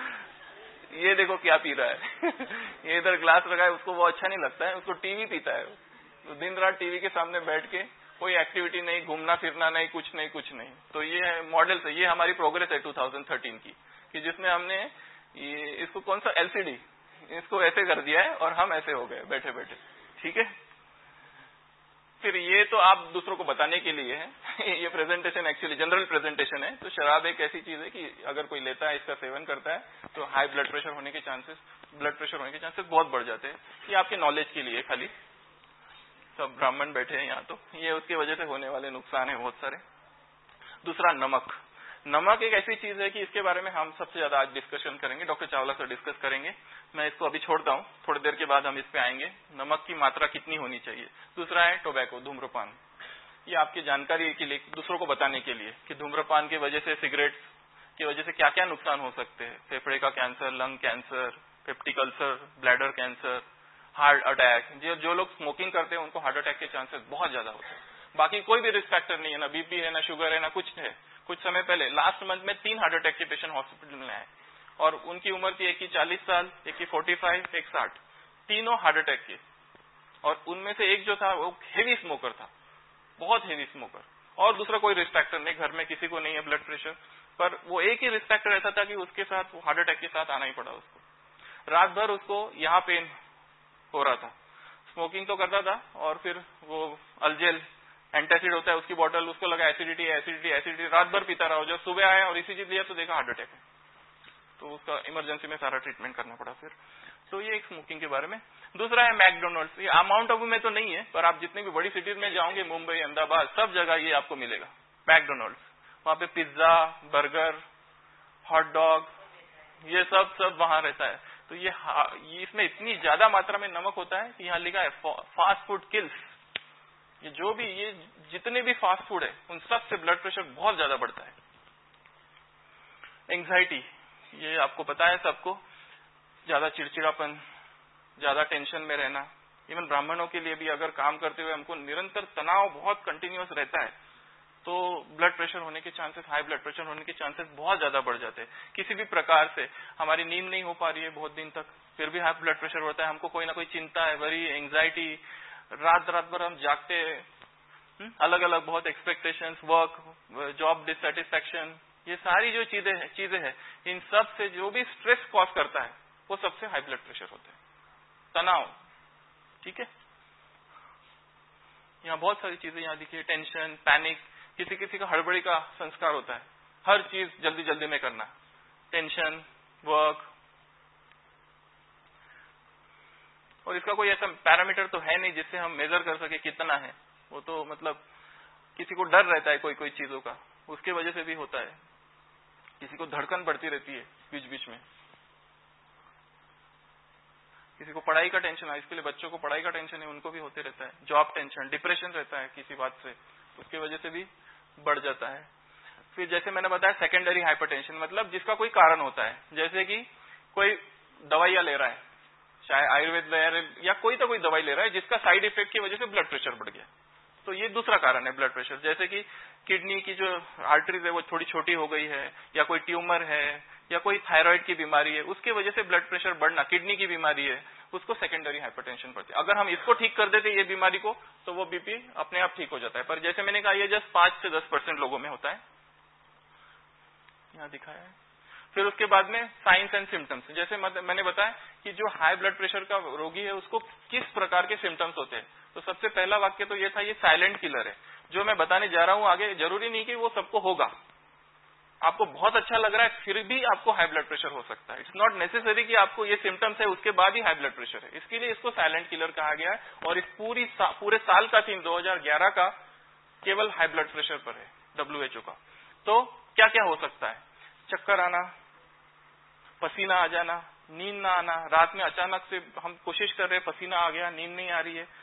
[SPEAKER 3] ये देखो क्या पी रहा है ये इधर ग्लास रखा है, उसको वो अच्छा नहीं लगता है, उसको टीवी पीता है, तो दिन रात टीवी के सामने बैठ के कोई एक्टिविटी नहीं, घूमना फिरना नहीं, कुछ नहीं। तो ये मॉडल से ये हमारी प्रोग्रेस है 2013 की, कि जिसमें हमने इसको कौन सा एलसीडी इसको ऐसे कर दिया है और हम ऐसे हो गए बैठे बैठे। ठीक है, फिर ये तो आप दूसरों को बताने के लिए है ये प्रेजेंटेशन एक्चुअली जनरल प्रेजेंटेशन है। तो शराब एक ऐसी चीज है कि अगर कोई लेता है, इसका सेवन करता है, तो हाई ब्लड प्रेशर होने के चांसेस बहुत बढ़ जाते हैं। ये आपके नॉलेज के लिए, खाली सब ब्राह्मण बैठे हैं यहाँ, तो ये उसकी वजह से होने वाले नुकसान है बहुत सारे। दूसरा, नमक एक ऐसी चीज है कि इसके बारे में हम सबसे ज्यादा आज डिस्कशन करेंगे, डॉक्टर चावला से डिस्कस करेंगे। मैं इसको अभी छोड़ता हूँ, थोड़ी देर के बाद हम इस पे आएंगे, नमक की मात्रा कितनी होनी चाहिए। दूसरा है टोबैको, धूम्रपान। ये आपकी जानकारी के लिए, दूसरों को बताने के लिए कि धूम्रपान की वजह से, सिगरेट की वजह से क्या क्या नुकसान हो सकते हैं। फेफड़े का cancer, lung cancer, peptic ulcer, bladder cancer, heart attack. जो लोग स्मोकिंग करते हैं उनको हार्ट अटैक के चांसेस बहुत ज्यादा होते हैं। बाकी कोई भी रिस्क फैक्टर नहीं है, ना बीपी है, ना शुगर है, ना कुछ है। कुछ समय पहले लास्ट मंथ में 3 हार्ट अटैक के पेशेंट हॉस्पिटल में आए और उनकी उम्र थी, एक की 40 साल, एक की 45, एक 60, तीनों हार्ट अटैक के। और उनमें से एक जो था वो हेवी स्मोकर था, बहुत हेवी स्मोकर, और दूसरा कोई रिस्क फैक्टर नहीं, घर में किसी को नहीं है ब्लड प्रेशर, पर वो एक ही रिस्क फैक्टर ऐसा था कि उसके साथ वो हार्ट अटैक के साथ आना ही पड़ा उसको। रात भर उसको यहाँ पेन हो रहा था, स्मोकिंग तो करता था, और फिर वो अल्जेल एंटासिड होता है उसकी बोतल, उसको लगा एसिडिटी, रात भर पीता रहा। जब सुबह आया और इसी चीज लिया तो देखा हार्ट अटैक है, तो उसका इमरजेंसी में सारा ट्रीटमेंट करना पड़ा फिर। तो ये एक स्मोकिंग के बारे में। दूसरा है मैकडोनल्ड्स। ये माउंट आबू में तो नहीं है, पर आप जितनी भी बड़ी सिटीज में जाओगे, मुंबई, अहमदाबाद, सब जगह ये आपको मिलेगा मैकडोनल्ड्स। वहां पे पिज्जा, बर्गर, हॉट डॉग, ये सब वहां रहता है। तो ये इसमें इतनी ज्यादा मात्रा में नमक होता है कि यहाँ लिखा है फास्ट फूड किल्स। ये जितने भी फास्ट फूड है उन सब से ब्लड प्रेशर बहुत ज्यादा बढ़ता है। एंग्जाइटी, ये आपको पता है सबको, ज्यादा चिड़चिड़ापन, ज्यादा टेंशन में रहना। इवन ब्राह्मणों के लिए भी अगर काम करते हुए हमको निरंतर तनाव बहुत कंटिन्यूअस रहता है, तो ब्लड प्रेशर होने के चांसेस, हाई ब्लड प्रेशर होने के चांसेस बहुत ज्यादा बढ़ जाते हैं। किसी भी प्रकार से हमारी नींद नहीं हो पा रही है बहुत दिन तक, फिर भी हाई ब्लड प्रेशर होता है। हमको कोई ना कोई चिंता है, वरी, एंग्जाइटी, रात भर हम जागते, अलग अलग बहुत एक्सपेक्टेशंस, वर्क, जॉब डिससेटिस्फैक्शन, ये सारी जो चीजें हैं, इन सब से जो भी स्ट्रेस कॉज करता है वो सबसे हाई ब्लड प्रेशर होता है, तनाव। ठीक है, यहाँ बहुत सारी चीजें यहाँ दिखी, टेंशन, पैनिक, किसी का हड़बड़ी का संस्कार होता है, हर चीज जल्दी जल्दी में करना, टेंशन, वर्क। और इसका कोई ऐसा पैरामीटर तो है नहीं जिससे हम मेजर कर सके कितना है। वो तो मतलब किसी को डर रहता है कोई चीजों का, उसके वजह से भी होता है। किसी को धड़कन बढ़ती रहती है बीच बीच में, किसी को पढ़ाई का टेंशन है, इसके लिए बच्चों को पढ़ाई का टेंशन है, उनको भी होते रहता है। जॉब टेंशन, डिप्रेशन रहता है किसी बात से, उसकी वजह से भी बढ़ जाता है। फिर जैसे मैंने बताया सेकेंडरी हाइपरटेंशन, मतलब जिसका कोई कारण होता है, जैसे कि कोई दवाइयां ले रहा है, चाहे आयुर्वेद या कोई तो कोई दवाई ले रहा है जिसका साइड इफेक्ट की वजह से ब्लड प्रेशर बढ़ गया, तो ये दूसरा कारण है ब्लड प्रेशर। जैसे कि किडनी की जो आर्टरीज है वो थोड़ी छोटी हो गई है, या कोई ट्यूमर है, या कोई थायराइड की बीमारी है, उसके वजह से ब्लड प्रेशर बढ़ना, किडनी की बीमारी है, उसको सेकेंडरी हाइपरटेंशन पड़ती है। अगर हम इसको ठीक कर देते ये बीमारी को, तो वो बीपी अपने आप ठीक हो जाता है। पर जैसे मैंने कहा, ये जस्ट 5 से 10% लोगों में होता है, यहाँ दिखाया है। फिर उसके बाद में साइंस एंड सिम्टम्स, जैसे मैंने बताया कि जो हाई ब्लड प्रेशर का रोगी है उसको किस प्रकार के सिम्टम्स होते हैं। तो सबसे पहला वाक्य तो ये था, ये साइलेंट किलर है। जो मैं बताने जा रहा हूं आगे, जरूरी नहीं कि वो सबको होगा, आपको बहुत अच्छा लग रहा है फिर भी आपको हाई ब्लड प्रेशर हो सकता है। इट्स नॉट नेसेसरी कि आपको ये सिम्टम्स है उसके बाद ही हाई ब्लड प्रेशर है, इसके लिए इसको साइलेंट किलर कहा गया है। और इस पूरे साल का थीम 2011 का केवल हाई ब्लड प्रेशर पर है WHO का। तो क्या क्या हो सकता है? चक्कर आना, पसीना आ जाना, नींद ना आना, रात में अचानक से हम कोशिश कर रहे हैं पसीना आ गया, नींद नहीं आ रही है,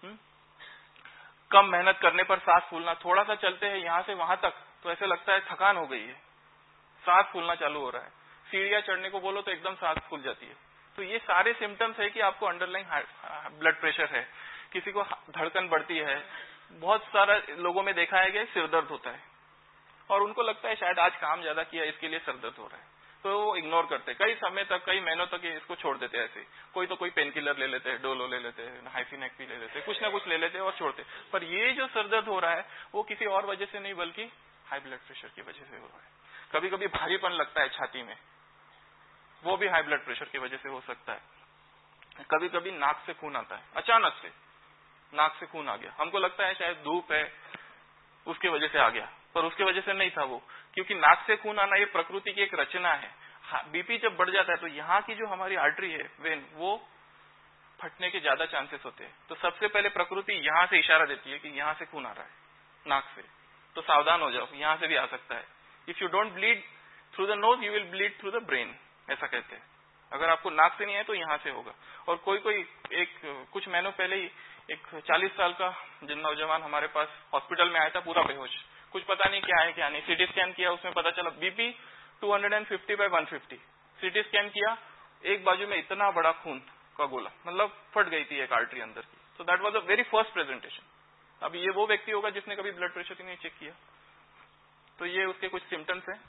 [SPEAKER 3] कम मेहनत करने पर सांस फूलना, थोड़ा सा चलते हैं यहाँ से वहां तक तो ऐसे लगता है थकान हो गई है, सांस फूलना चालू हो रहा है, सीढ़ियां चढ़ने को बोलो तो एकदम सांस फूल जाती है। तो ये सारे सिम्टम्स है कि आपको अंडरलाइन ब्लड प्रेशर है। किसी को धड़कन बढ़ती है, बहुत सारा लोगों में देखा है कि सिर दर्द होता है और उनको लगता है शायद आज काम ज्यादा किया इसके लिए सर दर्द हो रहा है, तो वो इग्नोर करते, कई समय तक, कई महीनों तक इसको छोड़ देते हैं। ऐसे कोई तो कोई पेन किलर ले लेते हैं, डोलो ले लेते हैं, हाइफिनेक ले लेते हैं, कुछ ना कुछ ले लेते हैं और छोड़ते। पर ये जो सर दर्द हो रहा है वो किसी और वजह से नहीं बल्कि हाई ब्लड प्रेशर की वजह से हो रहा है। कभी कभी भारीपन लगता है छाती में, वो भी हाई ब्लड प्रेशर की वजह से हो सकता है। कभी कभी नाक से खून आता है, अचानक से नाक से खून आ गया, हमको लगता है शायद धूप है उसके वजह से आ गया, पर उसके वजह से नहीं था वो, क्योंकि नाक से खून आना ये प्रकृति की एक रचना है। बीपी जब बढ़ जाता है तो यहाँ की जो हमारी आर्टरी है वेन, वो फटने के ज्यादा चांसेस होते हैं। तो सबसे पहले प्रकृति यहाँ से इशारा देती है कि यहाँ से खून आ रहा है नाक से, तो सावधान हो जाओ, यहाँ से भी आ सकता है। If you don't bleed through the nose you will bleed through the brain, ऐसा कहते हैं। अगर आपको नाक से नहीं है तो यहाँ से होगा। और कोई कुछ महीनों पहले ही एक 40 साल का नौजवान हमारे पास हॉस्पिटल में आया था, पूरा बेहोश, कुछ पता नहीं क्या है क्या नहीं। सीटी स्कैन किया, उसमें पता चला बीपी 250/150। सीटी स्कैन किया, एक बाजू में इतना बड़ा खून का गोला, मतलब फट गई थी एक आर्टरी अंदर की। So that was the very first presentation. अब ये वो व्यक्ति होगा जिसने कभी ब्लड प्रेशर ही नहीं चेक किया। तो ये उसके कुछ सिम्टम्स हैं।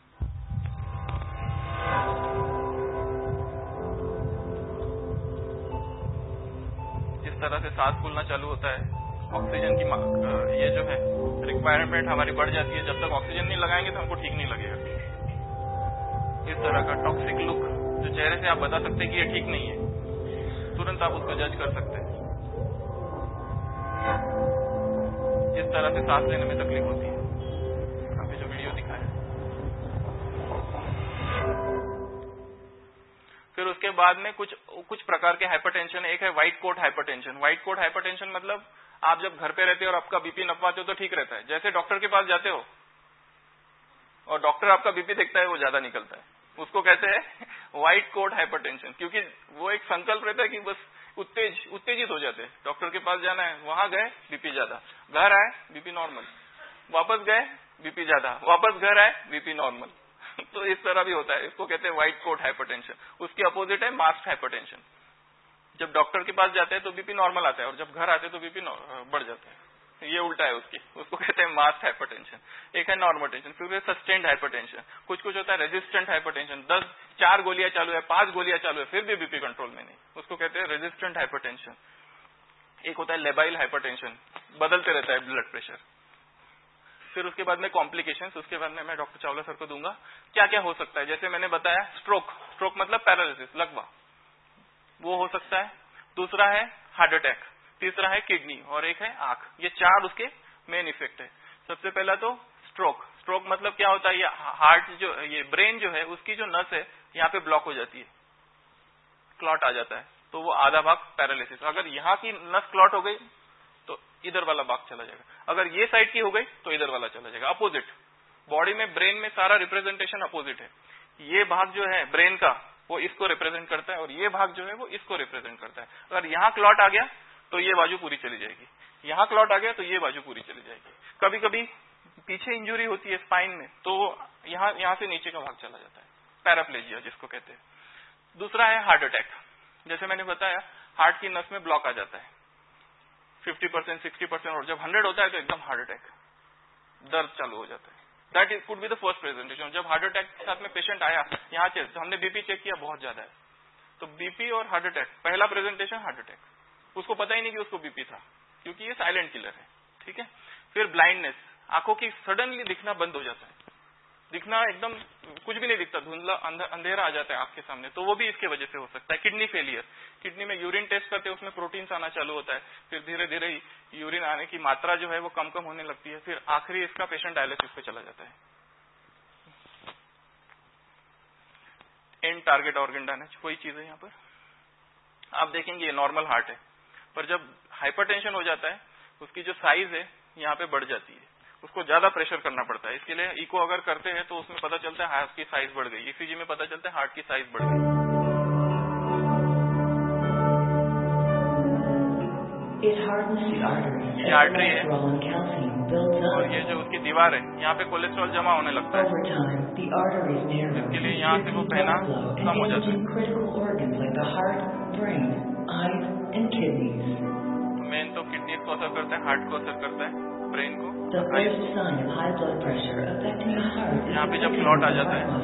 [SPEAKER 3] जिस तरह से सांस फूलना चालू होता है, ऑक्सीजन की ये जो है रिक्वायरमेंट हमारी बढ़ जाती है। जब तक ऑक्सीजन नहीं लगाएंगे तो हमको ठीक नहीं लगेगा। इस तरह का टॉक्सिक लुक जो चेहरे से आप बता सकते हैं कि ये ठीक नहीं है, तुरंत आप उसको जज कर सकते हैं। जिस तरह से सांस लेने में तकलीफ होती है, अभी जो वीडियो दिखाया। फिर उसके बाद में कुछ प्रकार के हाइपरटेंशन। एक है white coat hypertension. White coat hypertension मतलब आप जब घर पे रहते हो और आपका बीपी नपवाते हो तो ठीक रहता है। जैसे डॉक्टर के पास जाते हो और डॉक्टर आपका बीपी देखता है, वो ज्यादा निकलता है, उसको कहते हैं व्हाइट कोट हाइपरटेंशन। क्योंकि वो एक संकल्प रहता है कि बस उत्तेजित हो जाते हैं। डॉक्टर के पास जाना है, वहां गए बीपी ज्यादा, घर आए बीपी नॉर्मल, वापस गए बीपी ज्यादा, वापस घर आए बीपी नॉर्मल। तो इस तरह भी होता है, इसको कहते हैं व्हाइट कोट हाइपरटेंशन। उसके अपोजिट है मास्क हाइपरटेंशन। जब डॉक्टर के पास जाते हैं तो बीपी नॉर्मल आता है और जब घर आते हैं तो बीपी बढ़ जाता है। ये उल्टा है उसको कहते हैं मास्क हाइपरटेंशन। एक है नॉर्मल टेंशन, फिर सस्टेन्ड हाइपरटेंशन। कुछ होता है रेजिस्टेंट हाइपरटेंशन, 4 गोलियां चालू है, 5 गोलियां चालू है, फिर भी बीपी कंट्रोल में नहीं, उसको कहते हैं रेजिस्टेंट हाइपरटेंशन। एक होता है लेबाइल हाइपरटेंशन, बदलते रहता है ब्लड प्रेशर। फिर उसके बाद में कॉम्प्लिकेशंस, उसके बाद में मैं डॉक्टर चावला सर को दूंगा क्या क्या हो सकता है। जैसे मैंने बताया स्ट्रोक मतलब पैरालिसिस, लकवा, वो हो सकता है। दूसरा है हार्ट अटैक, तीसरा है किडनी और एक है आंख। ये 4 उसके मेन इफेक्ट है। सबसे पहला तो स्ट्रोक मतलब क्या होता है, ये हार्ट जो ये ब्रेन जो है उसकी जो नस है यहाँ पे ब्लॉक हो जाती है, क्लॉट आ जाता है, तो वो आधा भाग पैरालिसिस। अगर यहाँ की नस क्लॉट हो गई तो इधर वाला भाग चला जाएगा, अगर ये साइड की हो गई तो इधर वाला चला जाएगा। अपोजिट बॉडी में ब्रेन में सारा रिप्रेजेंटेशन अपोजिट है। ये भाग जो है ब्रेन का वो इसको रिप्रेजेंट करता है और ये भाग जो है वो इसको रिप्रेजेंट करता है। अगर यहाँ क्लॉट आ गया तो ये बाजू पूरी चली जाएगी, यहाँ क्लॉट आ गया तो ये बाजू पूरी चली जाएगी। कभी कभी पीछे इंजुरी होती है स्पाइन में तो यहाँ से नीचे का भाग चला जाता है, पैराप्लेजिया जिसको कहते हैं। दूसरा है हार्ट अटैक। जैसे मैंने बताया हार्ट की नस में ब्लॉक आ जाता है 50%, 60%, और जब 100 होता है तो एकदम हार्ट अटैक, दर्द चालू हो जाता है। That could be the first presentation. जब हार्ट अटैक के साथ में पेशेंट आया यहाँ से, तो हमने बीपी चेक किया, बहुत ज्यादा है, तो बीपी और हार्ट अटैक, पहला प्रेजेंटेशन हार्ट अटैक, उसको पता ही नहीं कि उसको बीपी था क्योंकि ये साइलेंट किलर है, ठीक है। फिर ब्लाइंडनेस, आंखों की सडनली दिखना बंद हो जाता है, दिखना एकदम कुछ भी नहीं दिखता, धुंधला अंधेरा आ जाता है आंख के सामने, तो वो भी इसके वजह से हो सकता है। किडनी फेलियर, किडनी में यूरिन टेस्ट करते हैं, उसमें प्रोटीन्स आना चालू होता है, फिर धीरे धीरे यूरिन आने की मात्रा जो है वो कम होने लगती है, फिर आखिरी इसका पेशेंट डायलिसिस पे चला जाता है। एंड टारगेट ऑर्गन डैमेज, वही चीज है यहाँ पर। आप देखेंगे ये नॉर्मल हार्ट है, पर जब हाइपरटेंशन हो जाता है उसकी जो साइज है यहाँ पे बढ़ जाती है, उसको ज्यादा प्रेशर करना पड़ता है। इसके लिए इको अगर करते हैं तो उसमें पता चलता है हार्ट की साइज बढ़ गई, ईसीजी में पता चलता है हार्ट की साइज बढ़ गई। ये आर्टरी है और ये जो उसकी दीवार है यहाँ पे कोलेस्ट्रॉल जमा होने लगता है, इसके लिए यहाँ से वो बहना कम हो जाता है। मेन तो किडनी को असर करता है, हार्ट को असर करता है, ब्रेन को, आइज को। यहाँ पे जब क्लॉट आ जाता है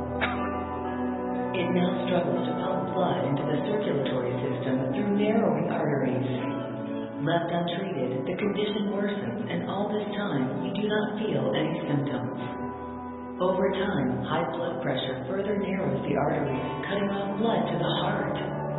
[SPEAKER 4] it now struggles to pump blood into the circulatory system through narrowing arteries. Left untreated, the condition worsens, and all this time you do not feel any symptoms. Over time, high blood pressure further narrows the arteries, cutting off blood to the heart.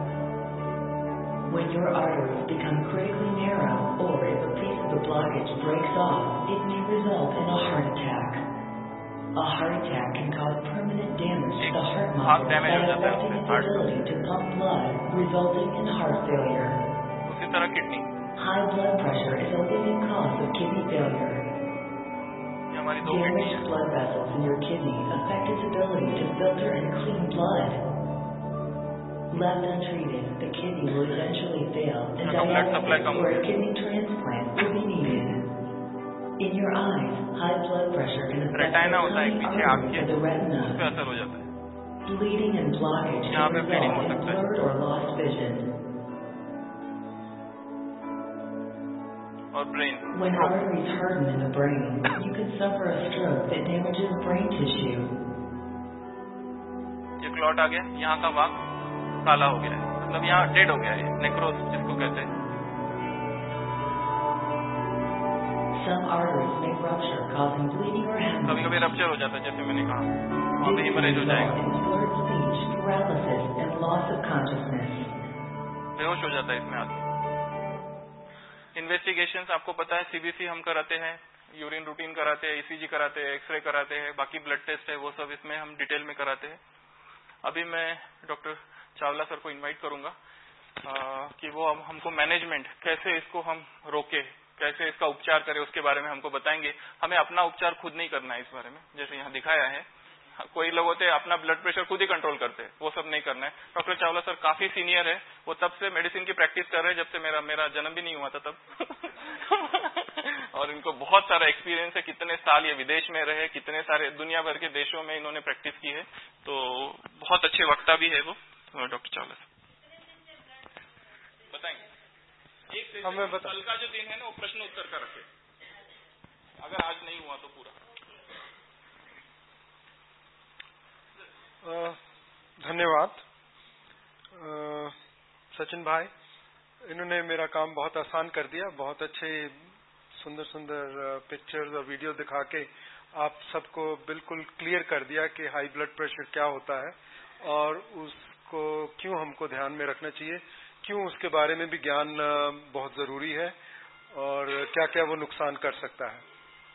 [SPEAKER 4] When your arteries become critically narrow, or if a piece of the blockage breaks off, it may result in a heart attack. A heart attack can cause permanent damage to the heart muscle by affecting its ability to pump blood, resulting in heart failure.
[SPEAKER 3] उसी तरह kidney,
[SPEAKER 4] High blood pressure is a leading cause of kidney failure. Damaged blood vessels in your kidney affect its ability to filter and clean blood. Left untreated, the kidney will eventually fail and dialysis or a kidney transplant will be needed. In your eyes, high blood pressure can affect the tiny arteries of the retina. Bleeding and blockage can result in blurred or lost vision.
[SPEAKER 3] और brain,
[SPEAKER 4] when arteries harden in the brain, you can suffer a stroke that damages brain tissue.
[SPEAKER 3] ये clot आ गया, यहाँ का भाग काला हो गया है, मतलब यहाँ डेड हो गया है, नेक्रोस जिसको कहते हैं।
[SPEAKER 4] Some arteries may rupture, causing bleeding or hemorrhage.
[SPEAKER 3] कभी-कभी रप्चर हो जाता है, जैसे मैंने कहा, वहाँ पे हेमरेज हो जाएगा,
[SPEAKER 4] slurred speech, paralysis, and loss of consciousness.
[SPEAKER 3] बेहोश हो जाता है इसमें आदमी। इन्वेस्टिगेशंस आपको पता है, सीबीसी हम कराते हैं, यूरिन रूटीन कराते हैं, ईसीजी कराते हैं, एक्सरे कराते हैं, बाकी ब्लड टेस्ट है, वो सब इसमें हम डिटेल में कराते हैं। अभी मैं डॉक्टर चावला सर को इनवाइट करूंगा कि वो हमको मैनेजमेंट कैसे इसको हम रोके, कैसे इसका उपचार करें, उसके बारे में हमको बताएंगे। हमें अपना उपचार खुद नहीं करना है इस बारे में, जैसे यहाँ दिखाया है। कोई लोग होते हैं अपना ब्लड प्रेशर खुद ही कंट्रोल करते हैं, वो सब नहीं करना है। डॉक्टर चावला सर काफी सीनियर है, वो तब से मेडिसिन की प्रैक्टिस कर रहे हैं जब से मेरा जन्म भी नहीं हुआ था तब और इनको बहुत सारा एक्सपीरियंस है, कितने साल ये विदेश में रहे, कितने सारे दुनिया भर के देशों में इन्होंने प्रैक्टिस की है, तो बहुत अच्छे वक्ता भी है वो डॉक्टर चावला सर। बताएंगे हमें कल का जो दिन है ना वो प्रश्न उत्तर का रखे, अगर आज नहीं हुआ तो पूरा।
[SPEAKER 6] धन्यवाद सचिन भाई, इन्होंने मेरा काम बहुत आसान कर दिया। बहुत अच्छे सुंदर सुंदर पिक्चर्स और वीडियो दिखा के आप सबको बिल्कुल क्लियर कर दिया कि हाई ब्लड प्रेशर क्या होता है और उसको क्यों हमको ध्यान में रखना चाहिए, क्यों उसके बारे में भी ज्ञान बहुत जरूरी है और क्या क्या वो नुकसान कर सकता है।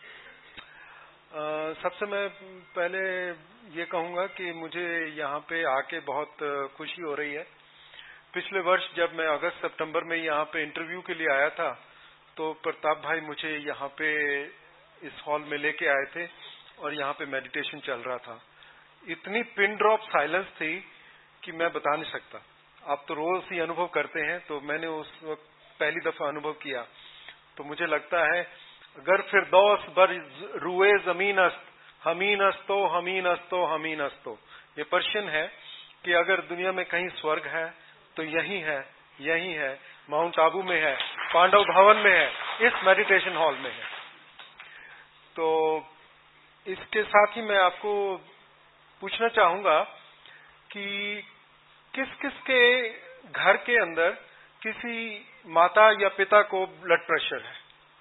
[SPEAKER 6] सबसे मैं पहले ये कहूंगा कि मुझे यहाँ पे आके बहुत खुशी हो रही है। पिछले वर्ष जब मैं अगस्त सितंबर में यहाँ पे इंटरव्यू के लिए आया था तो प्रताप भाई मुझे यहाँ पे इस हॉल में लेके आए थे और यहाँ पे मेडिटेशन चल रहा था। इतनी पिन ड्रॉप साइलेंस थी कि मैं बता नहीं सकता। आप तो रोज ही अनुभव करते हैं, तो मैंने उस वक्त पहली दफा अनुभव किया। तो मुझे लगता है अगर फिरदौस बर रुए जमीन अस्त हमीन अस्तो हमीन अस्तो हमीन अस्तो, ये पर्शियन है कि अगर दुनिया में कहीं स्वर्ग है तो यही है, यही है, माउंट आबू में है, पांडव भवन में है, इस मेडिटेशन हॉल में है। तो इसके साथ ही मैं आपको पूछना चाहूंगा कि किस किस के घर के अंदर किसी माता या पिता को ब्लड प्रेशर है?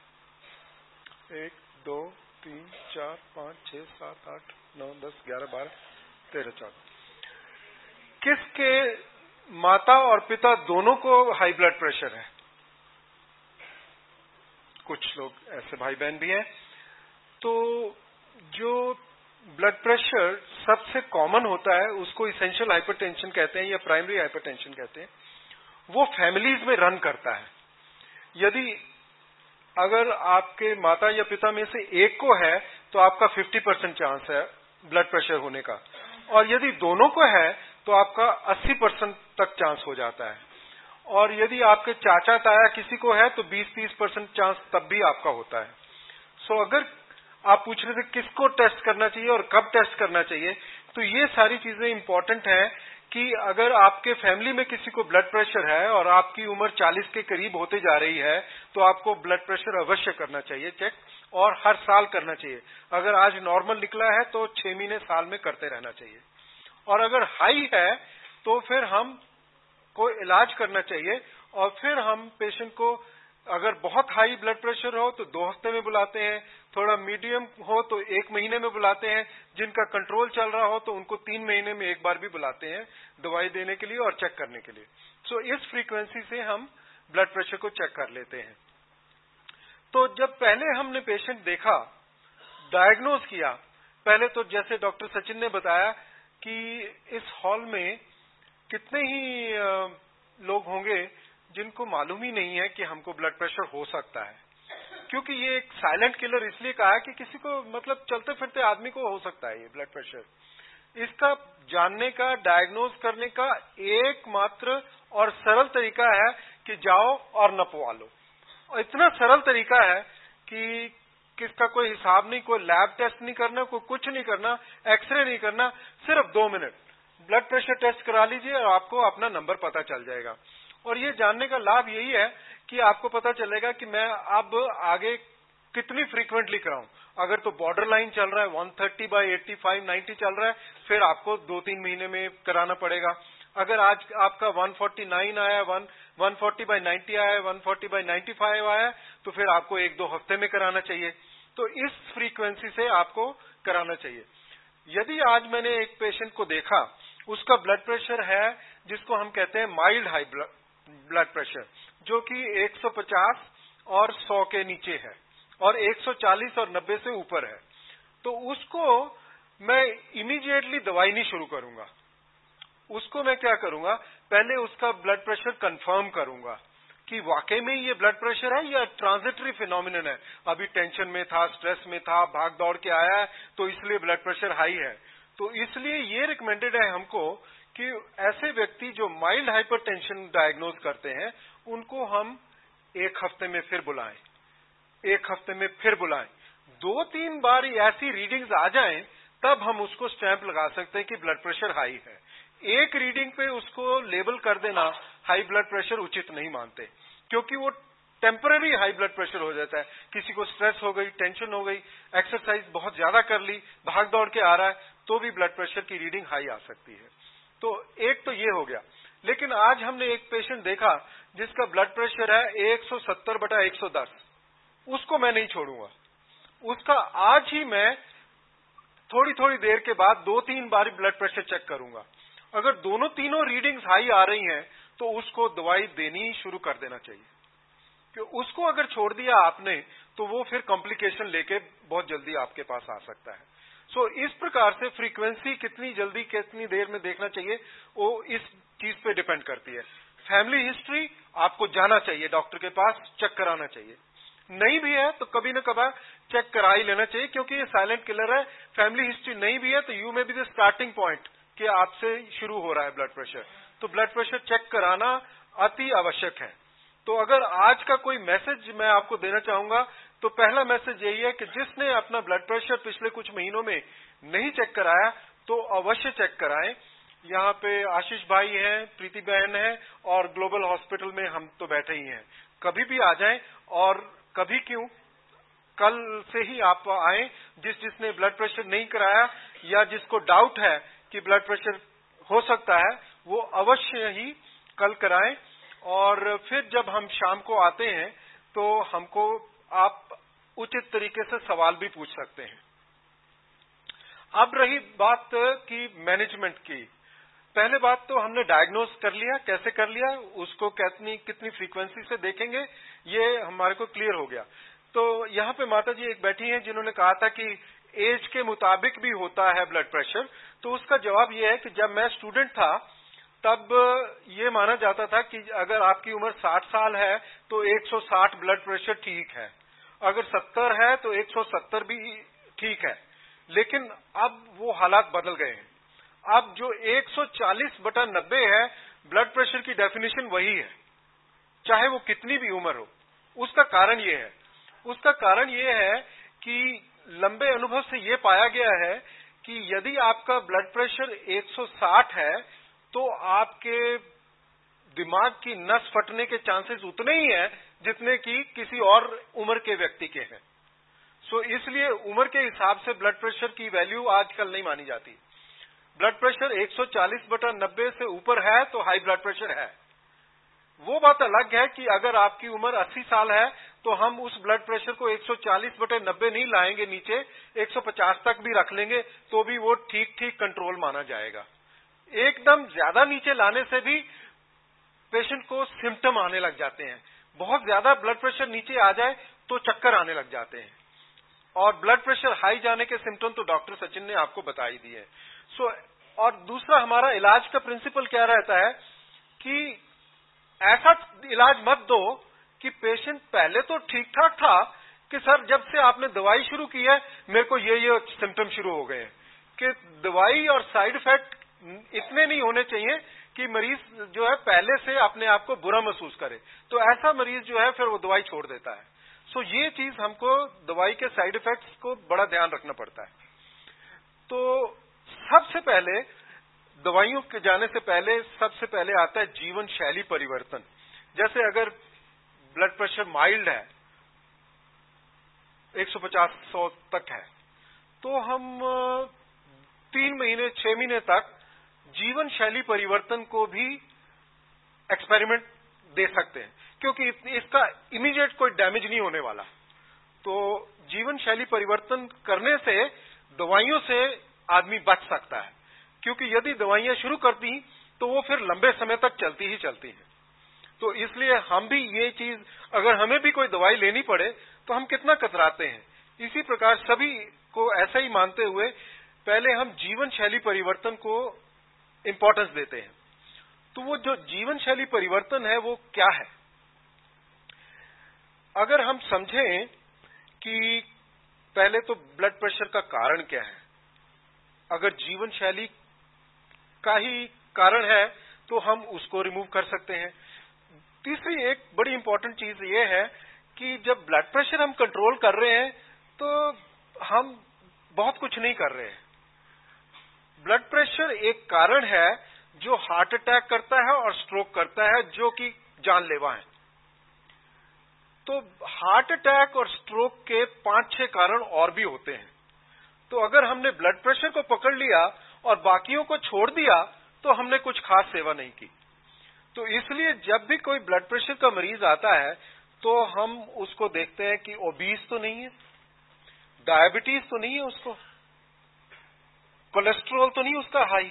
[SPEAKER 6] 1 2 3 4 5 6 7 8 9 10 11 12 13 14। किसके माता और पिता दोनों को हाई ब्लड प्रेशर है? कुछ लोग ऐसे भाई बहन भी हैं। तो जो ब्लड प्रेशर सबसे कॉमन होता है उसको इसेंशियल हाइपरटेंशन कहते हैं या प्राइमरी हाइपरटेंशन कहते हैं, वो फैमिलीज में रन करता है। यदि अगर आपके माता या पिता में से एक को है तो आपका 50% चांस है ब्लड प्रेशर होने का, और यदि दोनों को है तो आपका 80% तक चांस हो जाता है, और यदि आपके चाचा ताया किसी को है तो 20-30% चांस तब भी आपका होता है। सो अगर आप पूछ रहे थे किसको टेस्ट करना चाहिए और कब टेस्ट करना चाहिए, तो ये सारी चीजें इंपॉर्टेंट है कि अगर आपके फैमिली में किसी को ब्लड प्रेशर है और आपकी उम्र 40 के करीब होते जा रही है तो आपको ब्लड प्रेशर अवश्य करना चाहिए चेक, और हर साल करना चाहिए। अगर आज नॉर्मल निकला है तो 6 महीने साल में करते रहना चाहिए, और अगर हाई है तो फिर हम को इलाज करना चाहिए, और फिर हम पेशेंट को अगर बहुत हाई ब्लड प्रेशर हो तो 2 हफ्ते में बुलाते हैं, थोड़ा मीडियम हो तो 1 महीने में बुलाते हैं, जिनका कंट्रोल चल रहा हो तो उनको 3 महीने में एक बार भी बुलाते हैं दवाई देने के लिए और चेक करने के लिए। सो इस फ्रीक्वेंसी से हम ब्लड प्रेशर को चेक कर लेते हैं। तो जब पहले हमने पेशेंट देखा, डायग्नोज किया, पहले तो जैसे डॉक्टर सचिन ने बताया कि इस हॉल में कितने ही लोग होंगे जिनको मालूम ही नहीं है कि हमको ब्लड प्रेशर हो सकता है, क्योंकि ये एक साइलेंट किलर इसलिए कहा है कि किसी को मतलब चलते फिरते आदमी को हो सकता है ये ब्लड प्रेशर। इसका जानने का, डायग्नोज करने का एकमात्र और सरल तरीका है कि जाओ और नपवा लो, और इतना सरल तरीका है कि किसका कोई हिसाब नहीं, कोई लैब टेस्ट नहीं करना, कोई कुछ नहीं करना, एक्सरे नहीं करना, सिर्फ 2 मिनट ब्लड प्रेशर टेस्ट करा लीजिए और आपको अपना नंबर पता चल जाएगा। और ये जानने का लाभ यही है कि आपको पता चलेगा कि मैं अब आगे कितनी फ्रीक्वेंटली कराऊं। अगर तो बॉर्डर लाइन चल रहा है 130/85-90 चल रहा है, फिर आपको 2-3 महीने में कराना पड़ेगा। अगर आज आपका 149 आया, 140/90 आया, 140/95 आया, तो फिर आपको 1-2 हफ्ते में कराना चाहिए। तो इस फ्रीक्वेंसी से आपको कराना चाहिए। यदि आज मैंने एक पेशेंट को देखा, उसका ब्लड प्रेशर है जिसको हम कहते हैं माइल्ड हाई ब्लड प्रेशर, जो कि 150 और 100 के नीचे है और 140 और 90 से ऊपर है, तो उसको मैं इमीडिएटली दवाई नहीं शुरू करूंगा। उसको मैं क्या करूंगा, पहले उसका ब्लड प्रेशर कंफर्म करूंगा कि वाकई में ये ब्लड प्रेशर है या ट्रांजिटरी फिनोमिनन है, अभी टेंशन में था, स्ट्रेस में था, भाग दौड़ के आया है तो इसलिए ब्लड प्रेशर हाई है। तो इसलिए ये रिकमेंडेड है हमको कि ऐसे व्यक्ति जो माइल्ड हाइपरटेंशन डायग्नोज करते हैं उनको हम 1 हफ्ते में फिर बुलाएं, 1 हफ्ते में फिर बुलाएं, 2-3 बार ऐसी रीडिंग्स आ जाएं तब हम उसको स्टैंप लगा सकते हैं कि ब्लड प्रेशर हाई है। एक रीडिंग पे उसको लेबल कर देना हाई ब्लड प्रेशर उचित नहीं मानते, क्योंकि वो टेम्पररी हाई ब्लड प्रेशर हो जाता है। किसी को स्ट्रेस हो गई, टेंशन हो गई, एक्सरसाइज बहुत ज्यादा कर ली, भाग दौड़ के आ रहा है, तो भी ब्लड प्रेशर की रीडिंग हाई आ सकती है। तो एक तो ये हो गया। लेकिन आज हमने एक पेशेंट देखा जिसका ब्लड प्रेशर है 170/110, उसको मैं नहीं छोड़ूंगा। उसका आज ही मैं थोड़ी थोड़ी देर के बाद 2-3 बार ब्लड प्रेशर चेक करूंगा। अगर तीनों रीडिंग्स हाई आ रही हैं तो उसको दवाई देनी शुरू कर देना चाहिए, क्योंकि उसको अगर छोड़ दिया आपने तो वो फिर कॉम्प्लिकेशन लेके बहुत जल्दी आपके पास आ सकता है। सो इस प्रकार से फ्रीक्वेंसी कितनी जल्दी कितनी देर में देखना चाहिए वो इस चीज पे डिपेंड करती है। फैमिली हिस्ट्री आपको जाना चाहिए, डॉक्टर के पास चेक कराना चाहिए। नहीं भी है तो कभी न कभार चेक करा ही लेना चाहिए, क्योंकि ये साइलेंट किलर है। फैमिली हिस्ट्री नहीं भी है तो you may be the starting point कि आपसे शुरू हो रहा है ब्लड प्रेशर, तो ब्लड प्रेशर चेक कराना अति आवश्यक है। तो अगर आज का कोई मैसेज मैं आपको देना चाहूंगा तो पहला मैसेज यही है कि जिसने अपना ब्लड प्रेशर पिछले कुछ महीनों में नहीं चेक कराया तो अवश्य चेक कराएं। यहाँ पे आशीष भाई हैं, प्रीति बहन है, और ग्लोबल हॉस्पिटल में हम तो बैठे ही हैं। कभी भी आ जाएं, और कभी क्यों कल से ही आप आएं। जिसने ब्लड प्रेशर नहीं कराया या जिसको डाउट है कि ब्लड प्रेशर हो सकता है वो अवश्य ही कल कराएं। और फिर जब हम शाम को आते हैं तो हमको आप उचित तरीके से सवाल भी पूछ सकते हैं। अब रही बात की मैनेजमेंट की। पहले बात तो हमने डायग्नोज कर लिया, कैसे कर लिया, उसको कितनी फ्रीक्वेंसी से देखेंगे ये हमारे को क्लियर हो गया। तो यहाँ पे माता जी एक बैठी हैं जिन्होंने कहा था कि एज के मुताबिक भी होता है ब्लड प्रेशर, तो उसका जवाब ये है कि जब मैं स्टूडेंट था तब ये माना जाता था कि अगर आपकी उम्र 60 साल है तो 160 ब्लड प्रेशर ठीक है, अगर 70 है तो 170 भी ठीक है। लेकिन अब वो हालात बदल गए हैं। अब जो 140/90 है ब्लड प्रेशर की डेफिनेशन वही है, चाहे वो कितनी भी उम्र हो। उसका कारण ये है, उसका कारण ये है कि लंबे अनुभव से ये पाया गया है कि यदि आपका ब्लड प्रेशर 160 है तो आपके दिमाग की नस फटने के चांसेस उतने ही हैं जितने कि किसी और उम्र के व्यक्ति के हैं। सो इसलिए उम्र के हिसाब से ब्लड प्रेशर की वैल्यू आजकल नहीं मानी जाती। ब्लड प्रेशर 140/90 से ऊपर है तो हाई ब्लड प्रेशर है। वो बात अलग है कि अगर आपकी उम्र 80 साल है तो हम उस ब्लड प्रेशर को 140/90 नहीं लाएंगे, नीचे 150 तक भी रख लेंगे तो भी वो ठीक ठीक कंट्रोल माना जाएगा। एकदम ज्यादा नीचे लाने से भी पेशेंट को सिम्टम आने लग जाते हैं। बहुत ज्यादा ब्लड प्रेशर नीचे आ जाए तो चक्कर आने लग जाते हैं, और ब्लड प्रेशर हाई जाने के सिम्टम तो डॉक्टर सचिन ने आपको बता ही दिए। सो और दूसरा हमारा इलाज का प्रिंसिपल क्या रहता है कि ऐसा इलाज मत दो कि पेशेंट पहले तो ठीक ठाक था कि सर जब से आपने दवाई शुरू की है मेरे को ये सिम्टम शुरू हो गए, कि दवाई और साइड इफेक्ट इतने नहीं होने चाहिए कि मरीज जो है पहले से अपने आप को बुरा महसूस करे, तो ऐसा मरीज जो है फिर वो दवाई छोड़ देता है। सो ये चीज हमको दवाई के साइड इफेक्ट्स को बड़ा ध्यान रखना पड़ता है। तो सबसे पहले दवाइयों के जाने से पहले सबसे पहले आता है जीवन शैली परिवर्तन। जैसे अगर ब्लड प्रेशर माइल्ड है, 150-100 तक है, तो हम 3 महीने 6 महीने तक जीवन शैली परिवर्तन को भी एक्सपेरिमेंट दे सकते हैं, क्योंकि इसका इमीडिएट कोई डैमेज नहीं होने वाला। तो जीवन शैली परिवर्तन करने से दवाइयों से आदमी बच सकता है, क्योंकि यदि दवाइयां शुरू कर दी तो वो फिर लंबे समय तक चलती ही चलती हैं। तो इसलिए हम भी ये चीज, अगर हमें भी कोई दवाई लेनी पड़े तो हम कितना कतराते हैं। इसी प्रकार सभी को ऐसा ही मानते हुए पहले हम जीवन शैली परिवर्तन को इंपॉर्टेंस देते हैं। तो वो जो जीवन शैली परिवर्तन है वो क्या है, अगर हम समझें कि पहले तो ब्लड प्रेशर का कारण क्या है, अगर जीवन शैली का ही कारण है तो हम उसको रिमूव कर सकते हैं। तीसरी एक बड़ी इंपॉर्टेंट चीज ये है कि जब ब्लड प्रेशर हम कंट्रोल कर रहे हैं तो हम बहुत कुछ नहीं कर रहे हैं। ब्लड प्रेशर एक कारण है जो हार्ट अटैक करता है और स्ट्रोक करता है, जो कि जानलेवा है। तो हार्ट अटैक और स्ट्रोक के 5-6 कारण और भी होते हैं। तो अगर हमने ब्लड प्रेशर को पकड़ लिया और बाकियों को छोड़ दिया तो हमने कुछ खास सेवा नहीं की। तो इसलिए जब भी कोई ब्लड प्रेशर का मरीज आता है तो हम उसको देखते हैं कि ओबीस तो नहीं है, डायबिटीज तो नहीं है उसको, कोलेस्ट्रॉल तो नहीं उसका हाई,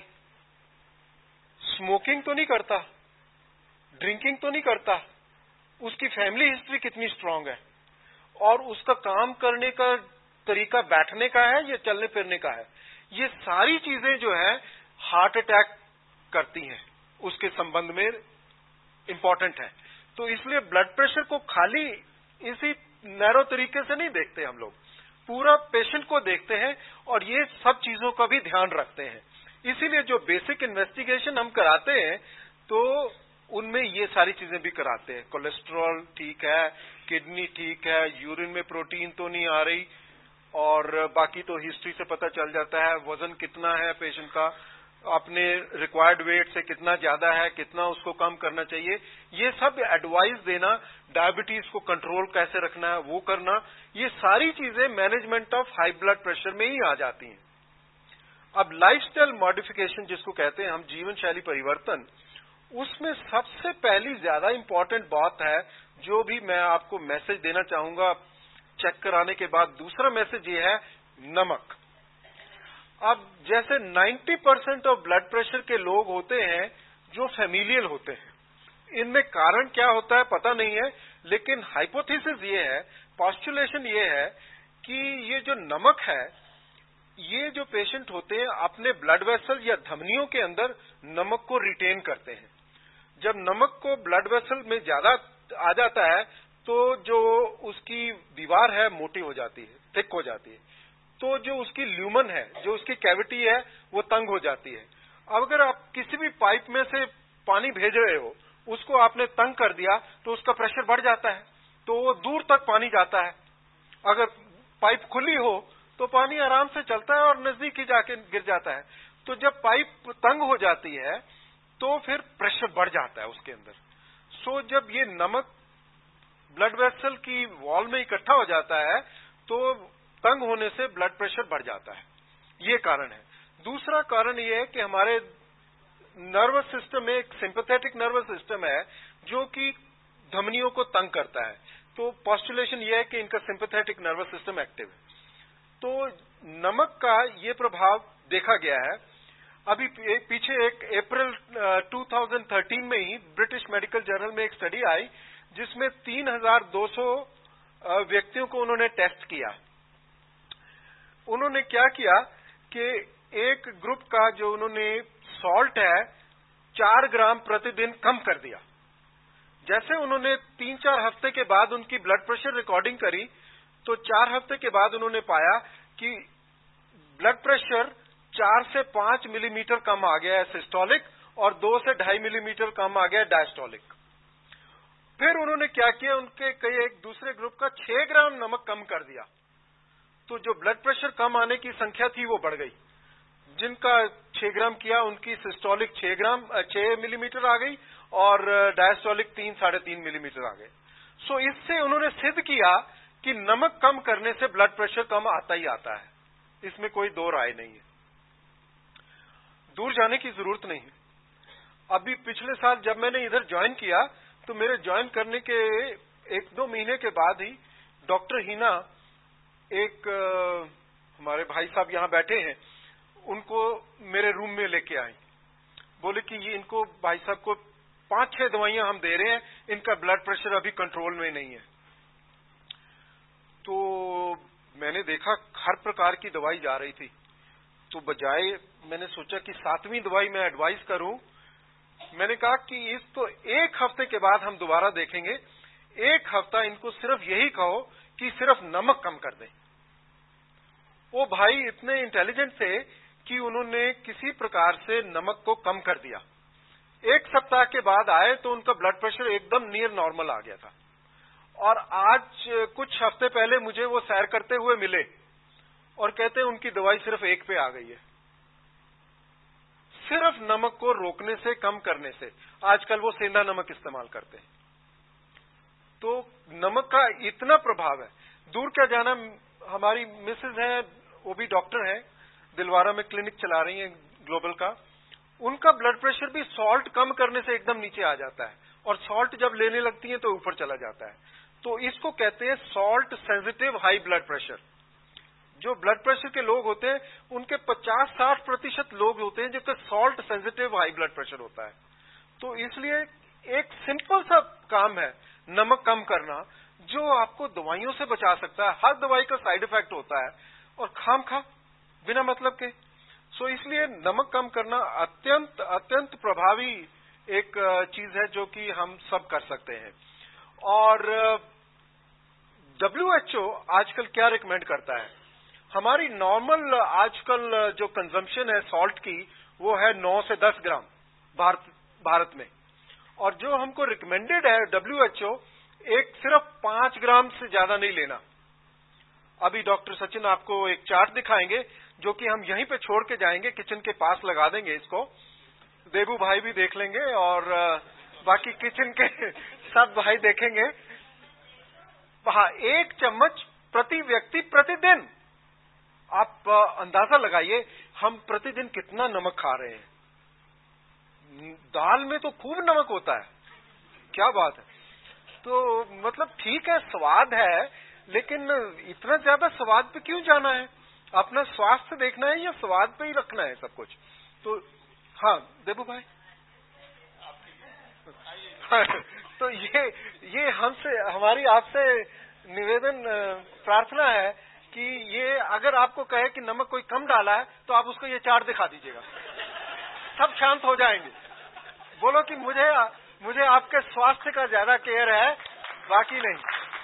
[SPEAKER 6] स्मोकिंग तो नहीं करता, ड्रिंकिंग तो नहीं करता, उसकी फैमिली हिस्ट्री कितनी स्ट्रांग है, और उसका काम करने का तरीका बैठने का है या चलने फिरने का है। ये सारी चीजें जो है हार्ट अटैक करती हैं, उसके संबंध में इंपॉर्टेंट है। तो इसलिए ब्लड प्रेशर को खाली इसी नैरो तरीके से नहीं देखते हम लोग, पूरा पेशेंट को देखते हैं और ये सब चीजों का भी ध्यान रखते हैं। इसीलिए जो बेसिक इन्वेस्टिगेशन हम कराते हैं तो उनमें ये सारी चीजें भी कराते हैं। कोलेस्ट्रॉल ठीक है, किडनी ठीक है, यूरिन में प्रोटीन तो नहीं आ रही, और बाकी तो हिस्ट्री से पता चल जाता है वजन कितना है पेशेंट का, अपने रिक्वायर्ड वेट से कितना ज्यादा है, कितना उसको कम करना चाहिए, ये सब एडवाइस देना, डायबिटीज को कंट्रोल कैसे रखना है वो करना, ये सारी चीजें management of high blood pressure में ही आ जाती हैं। अब लाइफस्टाइल मॉडिफिकेशन जिसको कहते हैं हम, जीवन शैली परिवर्तन, उसमें सबसे पहली ज्यादा इंपॉर्टेंट बात है जो भी मैं आपको मैसेज देना चाहूंगा चेक कराने के बाद। दूसरा मैसेज ये है नमक। अब जैसे 90% ऑफ ब्लड प्रेशर के लोग होते हैं जो फैमिलियल होते हैं, इनमें कारण क्या होता है पता नहीं है, लेकिन हाइपोथेसिस ये है, पोस्टुलेशन ये है कि ये जो नमक है ये जो पेशेंट होते हैं अपने ब्लड वेसल या धमनियों के अंदर नमक को रिटेन करते हैं। जब नमक को ब्लड वेसल में ज्यादा आ जाता है तो जो उसकी दीवार है मोटी हो जाती है, थिक हो जाती है, तो जो उसकी ल्यूमन है, जो उसकी कैविटी है, वो तंग हो जाती है। अब अगर आप किसी भी पाइप में से पानी भेज रहे हो, उसको आपने तंग कर दिया तो उसका प्रेशर बढ़ जाता है, तो वो दूर तक पानी जाता है। अगर पाइप खुली हो तो पानी आराम से चलता है और नजदीक ही जाके गिर जाता है। तो जब पाइप तंग हो जाती है तो फिर प्रेशर बढ़ जाता है उसके अंदर। सो जब ये नमक ब्लड वेसल की वॉल में इकट्ठा हो जाता है तो तंग होने से ब्लड प्रेशर बढ़ जाता है, ये कारण है। दूसरा कारण ये है कि हमारे नर्वस सिस्टम में एक सिंपैथेटिक नर्वस सिस्टम है जो कि धमनियों को तंग करता है। तो पोस्टुलेशन ये है कि इनका सिंपैथेटिक नर्वस सिस्टम एक्टिव है। तो नमक का ये प्रभाव देखा गया है। अभी पीछे एक अप्रैल 2013 में ही ब्रिटिश मेडिकल जर्नल में एक स्टडी आई जिसमें 3200 व्यक्तियों को उन्होंने टेस्ट किया। उन्होंने क्या किया कि एक ग्रुप का जो उन्होंने सॉल्ट है 4 ग्राम प्रतिदिन कम कर दिया। जैसे उन्होंने 3-4 हफ्ते के बाद उनकी ब्लड प्रेशर रिकॉर्डिंग करी तो 4 हफ्ते के बाद उन्होंने पाया कि ब्लड प्रेशर 4 से 5 मिलीमीटर कम आ गया है सिस्टोलिक और 2 से 2.5 मिलीमीटर कम आ गया है डायस्टोलिक। फिर उन्होंने क्या किया, उनके कई एक दूसरे ग्रुप का 6 ग्राम नमक कम कर दिया, तो जो ब्लड प्रेशर कम आने की संख्या थी वो बढ़ गई। जिनका 6 ग्राम किया उनकी सिस्टोलिक 6 मिलीमीटर आ गई और डायस्टोलिक 3-3.5 मिलीमीटर आ गए। सो इससे उन्होंने सिद्ध किया कि नमक कम करने से ब्लड प्रेशर कम आता ही आता है, इसमें कोई दो राय नहीं है, दूर जाने की जरूरत नहीं है। अभी पिछले साल जब मैंने इधर ज्वाइन किया तो मेरे ज्वाइन करने के 1-2 महीने के बाद ही डॉक्टर हीना, एक हमारे भाई साहब यहां बैठे हैं, उनको मेरे रूम में लेके आई। बोले कि ये इनको भाई साहब को 5-6 दवाइयां हम दे रहे हैं, इनका ब्लड प्रेशर अभी कंट्रोल में नहीं है। तो मैंने देखा हर प्रकार की दवाई जा रही थी, तो बजाय मैंने सोचा कि 7वीं दवाई मैं एडवाइस करूं, मैंने कहा कि इसको 1 हफ्ते के बाद हम दोबारा देखेंगे। 1 हफ्ता इनको सिर्फ यही कहो कि सिर्फ नमक कम कर दें। वो भाई इतने इंटेलिजेंट थे कि उन्होंने किसी प्रकार से नमक को कम कर दिया। 1 सप्ताह के बाद आए तो उनका ब्लड प्रेशर एकदम नियर नॉर्मल आ गया था। और आज कुछ हफ्ते पहले मुझे वो सैर करते हुए मिले और कहते हैं उनकी दवाई सिर्फ 1 पे आ गई है, सिर्फ नमक को रोकने से, कम करने से। आजकल वो सेंधा नमक इस्तेमाल करते हैं। तो नमक का इतना प्रभाव है, दूर क्या जाना। हमारी मिसेज हैं, वो भी डॉक्टर हैं, दिलवारा में क्लिनिक चला रही हैं ग्लोबल का। उनका ब्लड प्रेशर भी सॉल्ट कम करने से एकदम नीचे आ जाता है और सॉल्ट जब लेने लगती हैं तो ऊपर चला जाता है। तो इसको कहते हैं salt sensitive high blood pressure. जो ब्लड प्रेशर के लोग होते हैं उनके 50-60% लोग होते हैं जिनका salt sensitive high blood pressure होता है। तो इसलिए एक सिंपल सा काम है नमक कम करना, जो आपको दवाइयों से बचा सकता है। हर दवाई का साइड इफेक्ट होता है और खामखा बिना मतलब के। सो इसलिए नमक कम करना अत्यंत प्रभावी एक चीज है जो कि हम सब कर सकते हैं। और WHO आजकल क्या रिकमेंड करता है, हमारी नॉर्मल आजकल जो कंजम्पशन है सॉल्ट की वो है 9 से 10 ग्राम भारत में, और जो हमको रिकमेंडेड है WHO एक सिर्फ 5 ग्राम से ज्यादा नहीं लेना। अभी डॉक्टर सचिन आपको एक चार्ट दिखाएंगे जो कि हम यहीं पे छोड़ के जाएंगे, किचन के पास लगा देंगे इसको, देबू भाई भी देख लेंगे और बाकी किचन के सब भाई देखेंगे। हाँ, 1 चम्मच प्रति व्यक्ति प्रतिदिन। आप अंदाजा लगाइए हम प्रतिदिन कितना नमक खा रहे हैं। दाल में तो खूब नमक होता है, क्या बात है। तो मतलब ठीक है, स्वाद है, लेकिन इतना ज्यादा स्वाद पे क्यों जाना है। अपना स्वास्थ्य देखना है या स्वाद पे ही रखना है सब कुछ। तो हाँ देबू भाई, तो ये हमसे, हमारी आपसे निवेदन प्रार्थना है कि ये अगर आपको कहे कि नमक कोई कम डाला है तो आप उसको ये चार्ट दिखा दीजिएगा, सब शांत हो जाएंगे। बोलो कि मुझे आपके स्वास्थ्य का ज्यादा केयर है, बाकी नहीं।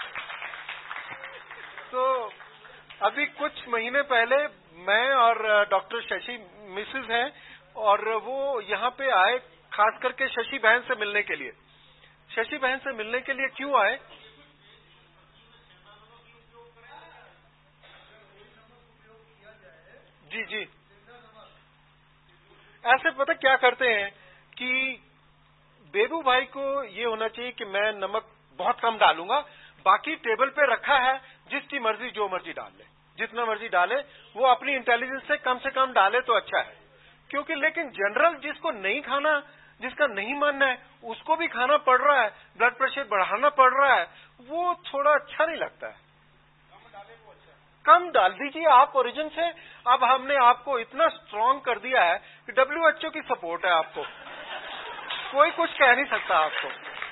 [SPEAKER 6] तो अभी कुछ महीने पहले मैं और डॉक्टर शशि मिसेस हैं, और वो यहाँ पे आए खास करके शशि बहन से मिलने के लिए। शशि बहन से मिलने के लिए क्यों आए? जी जी, ऐसे पता क्या करते हैं कि बेबू भाई को ये होना चाहिए कि मैं नमक बहुत कम डालूंगा, बाकी टेबल पे रखा है, जिसकी मर्जी जो मर्जी डाल ले, जितना मर्जी डाले, वो अपनी इंटेलिजेंस से कम डाले तो अच्छा है। क्योंकि लेकिन जनरल जिसको नहीं खाना, जिसका नहीं मानना है, उसको भी खाना पड़ रहा है, ब्लड प्रेशर बढ़ाना पड़ रहा है, वो थोड़ा अच्छा नहीं लगता है। कम डाल दीजिए आप ओरिजिन से। अब हमने आपको इतना स्ट्रांग कर दिया है कि WHO की सपोर्ट है आपको, कोई कुछ कह नहीं सकता आपको।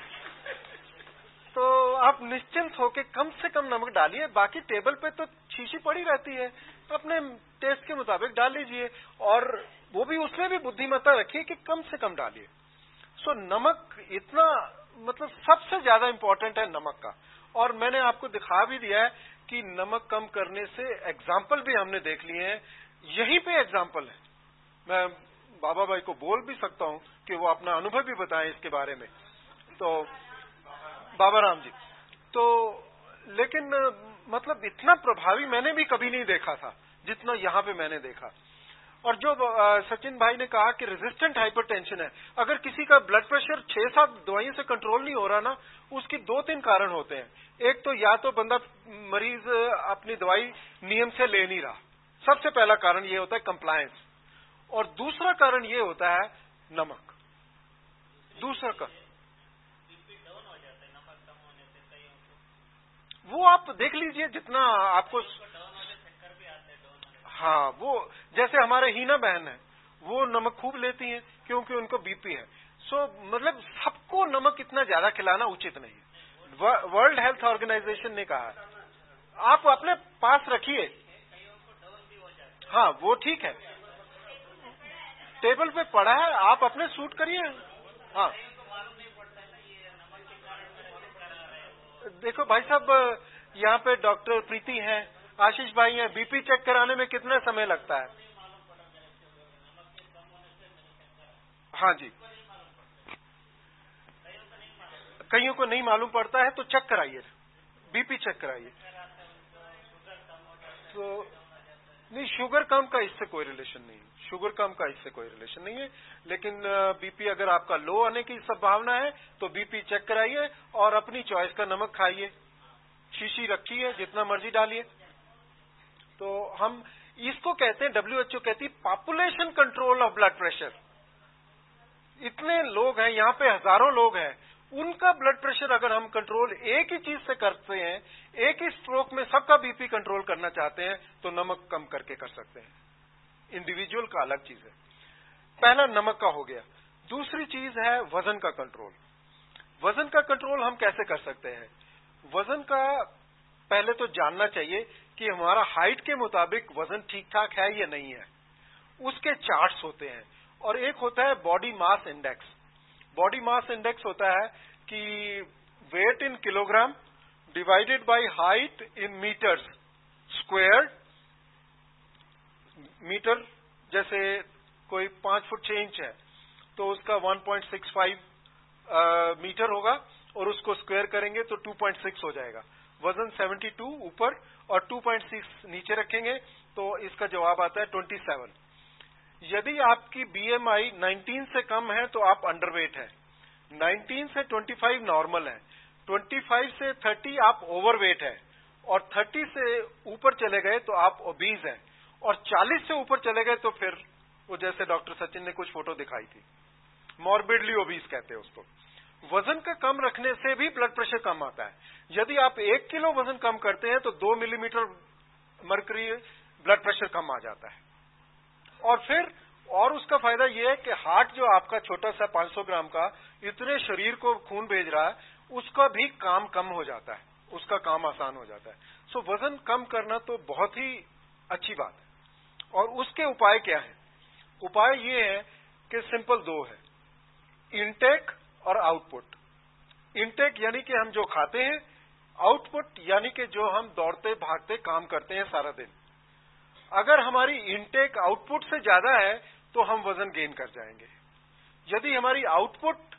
[SPEAKER 6] तो आप निश्चिंत होके कम से कम नमक डालिए, बाकी टेबल पे तो शीशी पड़ी रहती है, अपने टेस्ट के मुताबिक डाल लीजिए, और वो भी उसमें भी बुद्धिमत्ता रखिए कि कम से कम डालिए। सो नमक इतना मतलब सबसे ज्यादा इंपॉर्टेंट है नमक का। और मैंने आपको दिखा भी दिया है कि नमक कम करने से एग्जाम्पल भी हमने देख लिए हैं, यहीं पे एग्जाम्पल है। मैं बाबा भाई को बोल भी सकता हूं कि वो अपना अनुभव भी बताएं इसके बारे में। तो बाबा राम जी, तो लेकिन मतलब इतना प्रभावी मैंने भी कभी नहीं देखा था जितना यहाँ पे मैंने देखा। और जो सचिन भाई ने कहा कि रेजिस्टेंट हाइपरटेंशन है, अगर किसी का ब्लड प्रेशर 6-7 दवाइयों से कंट्रोल नहीं हो रहा ना, उसके 2-3 कारण होते हैं। एक तो या तो बंदा मरीज अपनी दवाई नियम से ले नहीं रहा, सबसे पहला कारण ये होता है कंप्लायंस, और दूसरा कारण ये होता है नमक। दूसरा कारण वो आप देख लीजिए जितना आपको, हाँ, वो जैसे हमारे हीना बहन है, वो नमक खूब लेती हैं क्योंकि उनको बीपी है। सो मतलब सबको नमक इतना ज्यादा खिलाना उचित नहीं है। वर्ल्ड हेल्थ ऑर्गेनाइजेशन ने कहा है आप अपने पास रखिए। हाँ, वो ठीक है, टेबल पे पड़ा है, आप अपने सूट करिए। हाँ, देखो भाई साहब, यहाँ पे डॉक्टर प्रीति हैं, आशीष भाई हैं, बीपी चेक कराने में कितना समय लगता है? हाँ जी, कईयों को नहीं मालूम पड़ता है, तो चेक कराइए, बीपी चेक कराइए। तो नहीं, शुगर कम का इससे कोई रिलेशन नहीं है, शुगर कम का इससे कोई रिलेशन नहीं है। लेकिन बीपी अगर आपका लो आने की संभावना है तो बीपी चेक कराइए और अपनी चॉइस का नमक खाइए, शीशी रखिए, जितना मर्जी डालिए। तो हम इसको कहते हैं, WHO कहती है population control of blood pressure. इतने लोग हैं यहाँ पे, हजारों लोग हैं, उनका ब्लड प्रेशर अगर हम कंट्रोल एक ही चीज से करते हैं, एक ही स्ट्रोक में सबका बीपी कंट्रोल करना चाहते हैं, तो नमक कम करके कर सकते हैं। इंडिविजुअल का अलग चीज है। पहला नमक का हो गया। दूसरी चीज है वजन का कंट्रोल। वजन का कंट्रोल हम कैसे कर सकते हैं? वजन का पहले तो जानना चाहिए कि हमारा हाइट के मुताबिक वजन ठीक ठाक है या नहीं है। उसके चार्ट्स होते हैं, और एक होता है body mass index. Body mass index होता है कि weight in kilogram divided by height in metres square. Metre जैसे कोई 5 फुट 6 इंच है तो उसका 1.65 मीटर होगा, और उसको स्क्वायर करेंगे तो 2.6 हो जाएगा। वजन 72 ऊपर और 2.6 नीचे रखेंगे तो इसका जवाब आता है 27। यदि आपकी BMI 19 से कम है तो आप अंडरवेट है, 19 से 25 नॉर्मल है, 25 से 30 आप ओवरवेट है, और 30 से ऊपर चले गए तो आप ओबीज हैं, और 40 से ऊपर चले गए तो फिर वो जैसे डॉक्टर सचिन ने कुछ फोटो दिखाई थी, मॉर्बिडली ओबीज कहते हैं उसको। वजन का कम रखने से भी ब्लड प्रेशर कम आता है। यदि आप 1 किलो वजन कम करते हैं तो 2 मिलीमीटर मर्करी ब्लड प्रेशर कम आ जाता है। और फिर और उसका फायदा यह है कि हार्ट जो आपका छोटा सा 500 ग्राम का इतने शरीर को खून भेज रहा है, उसका भी काम कम हो जाता है, उसका काम आसान हो जाता है। सो वजन कम करना तो बहुत ही अच्छी बात है। और उसके उपाय क्या है? उपाय ये है कि सिंपल दो है, इनटेक और आउटपुट। इनटेक यानी कि हम जो खाते हैं, आउटपुट यानी कि जो हम दौड़ते भागते काम करते हैं सारा दिन। अगर हमारी इनटेक आउटपुट से ज्यादा है तो हम वजन गेन कर जाएंगे। यदि हमारी आउटपुट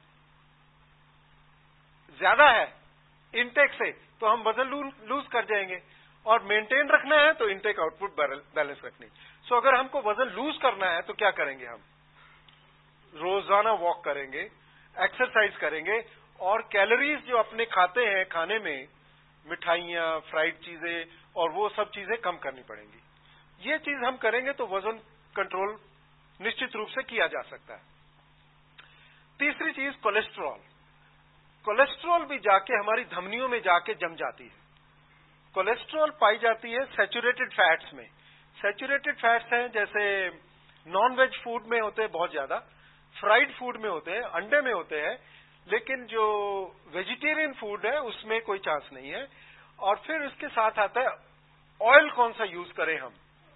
[SPEAKER 6] ज्यादा है इनटेक से तो हम वजन लूज कर जाएंगे। और मेंटेन रखना है तो इनटेक आउटपुट बैलेंस रखनी। सो अगर हमको वजन लूज करना है तो क्या करेंगे? हम रोजाना वॉक करेंगे, एक्सरसाइज करेंगे और कैलोरीज जो अपने खाते हैं खाने में, मिठाइयां, फ्राइड चीजें और वो सब चीजें कम करनी पड़ेंगी। ये चीज हम करेंगे तो वजन कंट्रोल निश्चित रूप से किया जा सकता है। तीसरी चीज कोलेस्ट्रॉल। कोलेस्ट्रॉल भी जाके हमारी धमनियों में जाके जम जाती है। कोलेस्ट्रॉल पाई जाती है सैचुरेटेड फैट्स में। सैचुरेटेड फैट्स हैं जैसे नॉन वेज फूड में होते हैं बहुत ज्यादा, फ्राइड फूड में होते हैं, अंडे में होते हैं, लेकिन जो वेजिटेरियन फूड है उसमें कोई चांस नहीं है। और फिर उसके साथ आता है ऑयल कौन सा यूज करें हम।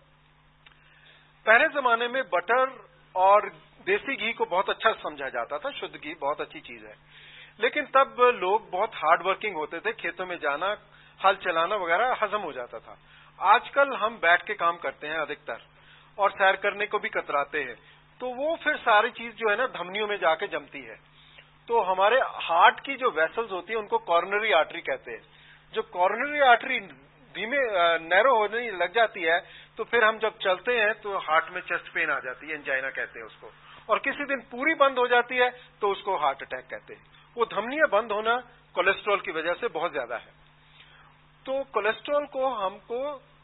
[SPEAKER 6] पहले जमाने में बटर और देसी घी को बहुत अच्छा समझा जाता था, शुद्ध घी बहुत अच्छी चीज है, लेकिन तब लोग बहुत हार्ड वर्किंग होते थे, खेतों में जाना, हल चलाना वगैरह हजम हो जाता था। आजकल हम बैठ के काम करते हैं अधिकतर और सैर करने को भी कतराते हैं, तो वो फिर सारी चीज जो है ना धमनियों में जाके जमती है। तो हमारे हार्ट की जो वेसल्स होती है उनको कॉर्नरी आर्टरी कहते हैं। जो कॉर्नरी आर्टरी धीमे नैरो होने लग जाती है तो फिर हम जब चलते हैं तो हार्ट में चेस्ट पेन आ जाती है, एंजाइना कहते हैं उसको। और किसी दिन पूरी बंद हो जाती है तो उसको हार्ट अटैक कहते हैं। वो धमनियां बंद होना कोलेस्ट्रॉल की वजह से बहुत ज्यादा है। तो कोलेस्ट्रॉल को हमको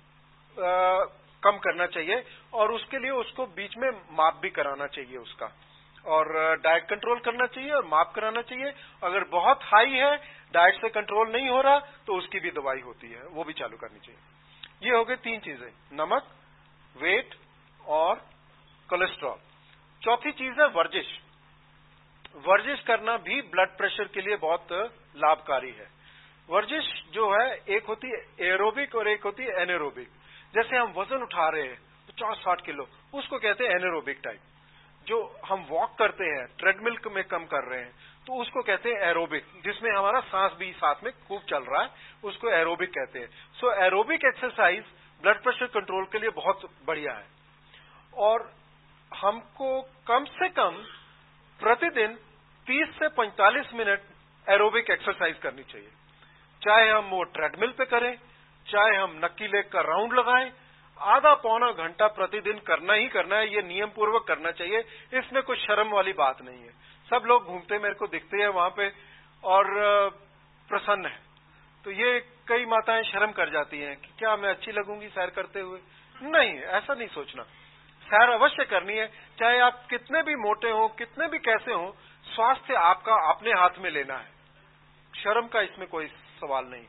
[SPEAKER 6] कम करना चाहिए और उसके लिए उसको बीच में माप भी कराना चाहिए उसका, और डाइट कंट्रोल करना चाहिए और माप कराना चाहिए। अगर बहुत हाई है, डाइट से कंट्रोल नहीं हो रहा, तो उसकी भी दवाई होती है, वो भी चालू करनी चाहिए। ये हो गए तीन चीजें, नमक, वेट और कोलेस्ट्रॉल। चौथी चीज है वर्जिश। वर्जिश करना भी ब्लड प्रेशर के लिए बहुत लाभकारी है। वर्जिश जो है एक होती है एरोबिक और एक होती है एनेरोबिक। जैसे हम वजन उठा रहे हैं 50-60 किलो, उसको कहते हैं एनेरोबिक टाइप। जो हम वॉक करते हैं, ट्रेडमिल में कम कर रहे हैं, तो उसको कहते हैं एरोबिक, जिसमें हमारा सांस भी साथ में खूब चल रहा है, उसको एरोबिक कहते हैं। So aerobic exercise blood pressure control के लिए बहुत बढ़िया है। और हमको कम से कम प्रतिदिन 30 से 45 मिनट एरोबिक एक्सरसाइज करनी चाहिए। चाहे हम वो ट्रेडमिल पे करें, चाहे हम नक्की लेग का राउंड लगाएं, आधा पौना घंटा प्रतिदिन करना ही करना है। ये नियम पूर्वक करना चाहिए, इसमें कोई शर्म वाली बात नहीं है। सब लोग घूमते मेरे को दिखते हैं वहां पे और प्रसन्न है, तो ये कई माताएं शर्म कर जाती हैं कि क्या मैं अच्छी लगूंगी सैर करते हुए। नहीं, ऐसा नहीं सोचना। सैर अवश्य करनी है, चाहे आप कितने भी मोटे हो, कितने भी कैसे हो, स्वास्थ्य आपका अपने हाथ में लेना है। शर्म का इसमें कोई सवाल नहीं।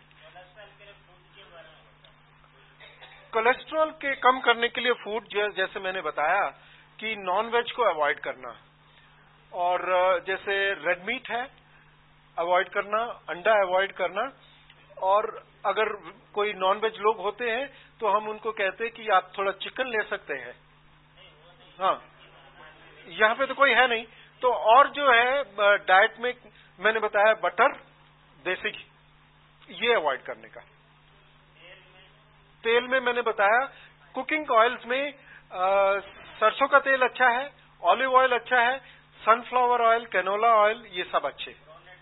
[SPEAKER 6] कोलेस्ट्रॉल के कम करने के लिए फूड जैसे मैंने बताया कि नॉन वेज को अवॉइड करना, और जैसे रेड मीट है अवॉइड करना, अंडा अवॉइड करना। और अगर कोई नॉन वेज लोग होते हैं तो हम उनको कहते हैं कि आप थोड़ा चिकन ले सकते हैं। हाँ, यहाँ पे तो कोई है नहीं, तो और जो है डाइट में मैंने बताया बटर, देसी घी, ये अवॉइड करने का। तेल में मैंने बताया कुकिंग ऑयल्स में सरसों का तेल अच्छा है, ऑलिव ऑयल अच्छा है, सनफ्लावर ऑयल, कैनोला ऑयल, ये सब अच्छे।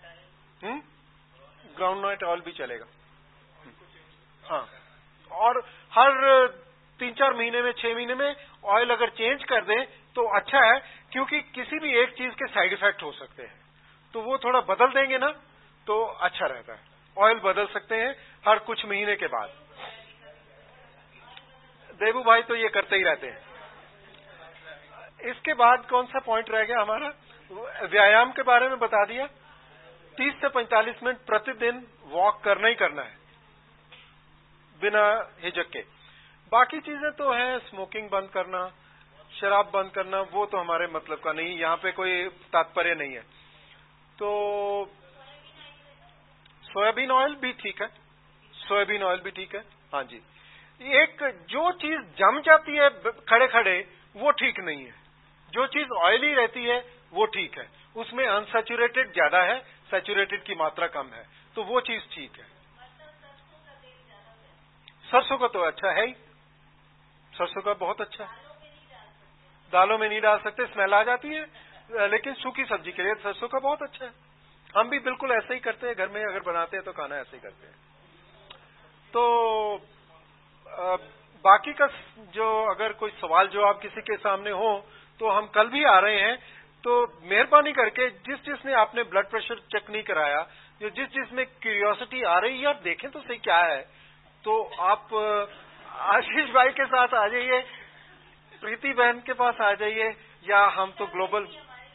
[SPEAKER 6] ग्राउंडनट ऑयल भी चलेगा। हाँ, और हर 3-4 महीने में, 6 महीने में ऑयल अगर चेंज कर दें तो अच्छा है, क्योंकि किसी भी एक चीज के साइड इफेक्ट हो सकते हैं, तो वो थोड़ा बदल देंगे ना तो अच्छा रहता है। ऑयल बदल सकते हैं हर कुछ महीने के बाद। देबू भाई तो ये करते ही रहते हैं। इसके बाद कौन सा पॉइंट रह गया हमारा? व्यायाम के बारे में बता दिया। 30 से 45 मिनट प्रतिदिन वॉक करना ही करना है बिना हिचक के। बाकी चीजें तो हैं, स्मोकिंग बंद करना, शराब बंद करना, वो तो हमारे मतलब का नहीं, यहाँ पे कोई तात्पर्य नहीं है। तो सोयाबीन ऑयल भी ठीक है, सोयाबीन ऑयल भी ठीक है। हाँ जी, एक जो चीज जम जाती है खड़े खड़े वो ठीक नहीं है, जो चीज ऑयली रहती है वो ठीक है, उसमें अनसैचुरेटेड ज्यादा है, सैचुरेटेड की मात्रा कम है, तो वो चीज ठीक है। सरसों का तो अच्छा है ही, सरसों का बहुत अच्छा है। दालों में नहीं डाल सकते, स्मेल आ जाती है, लेकिन सूखी सब्जी के लिए सरसों का बहुत अच्छा है। हम भी बिल्कुल ऐसे ही करते हैं घर में, अगर बनाते हैं तो खाना ऐसे ही करते हैं। तो बाकी का जो अगर कोई सवाल जवाब किसी के सामने हो तो हम कल भी आ रहे हैं, तो मेहरबानी करके जिसने आपने ब्लड प्रेशर चेक नहीं कराया, जो जिसमें क्यूरियोसिटी आ रही है, आप देखें तो सही क्या है, तो आप आशीष भाई के साथ आ जाइए, प्रीति बहन के पास आ जाइए, या हम तो ग्लोबल,